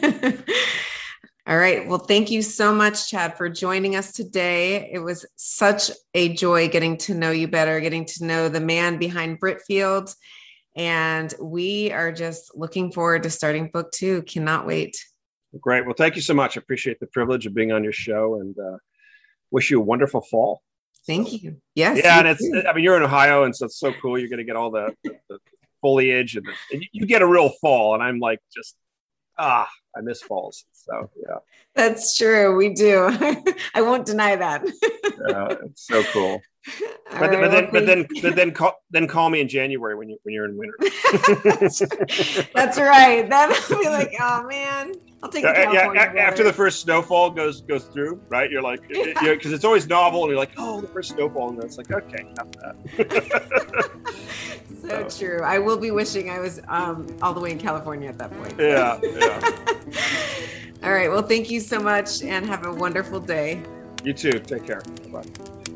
All right. Well, thank you so much, Chad, for joining us today. It was such a joy getting to know you better, getting to know the man behind Britfield. And we are just looking forward to starting book two. Cannot wait. Great. Well, thank you so much. I appreciate the privilege of being on your show and uh, wish you a wonderful fall. Thank so, you. Yes. Yeah. And it's, too. I mean, you're in Ohio, and so it's so cool. You're going to get all the, the, the foliage and, the, and you get a real fall. And I'm like, just, ah, I miss falls. So, yeah. That's true. We do. I won't deny that. Yeah, it's so cool. But, right, but, then, but then, but then, call, then call me in January when you when you're in winter. that's, that's right. That'll be like, oh man, I'll take yeah, the California yeah. After the first snowfall goes goes through, right? You're like, because yeah. you know, it's always novel, and you're like, oh, the first snowfall, and it's like, okay, not that. So, so true. I will be wishing I was um, all the way in California at that point. Yeah, yeah. All right. Well, thank you so much, and have a wonderful day. You too. Take care. Bye.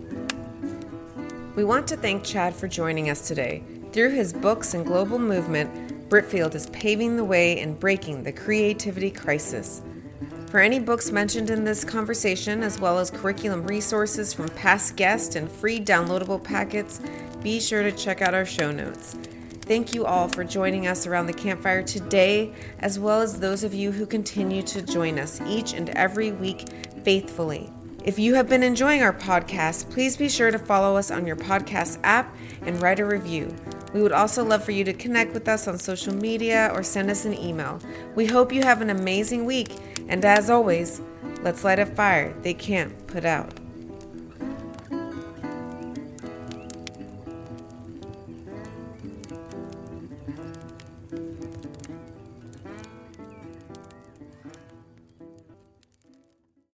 We want to thank Chad for joining us today. Through his books and global movement, Britfield is paving the way and breaking the creativity crisis. For any books mentioned in this conversation, as well as curriculum resources from past guests and free downloadable packets, be sure to check out our show notes. Thank you all for joining us around the campfire today, as well as those of you who continue to join us each and every week faithfully. If you have been enjoying our podcast, please be sure to follow us on your podcast app and write a review. We would also love for you to connect with us on social media or send us an email. We hope you have an amazing week, and as always, let's light a fire they can't put out.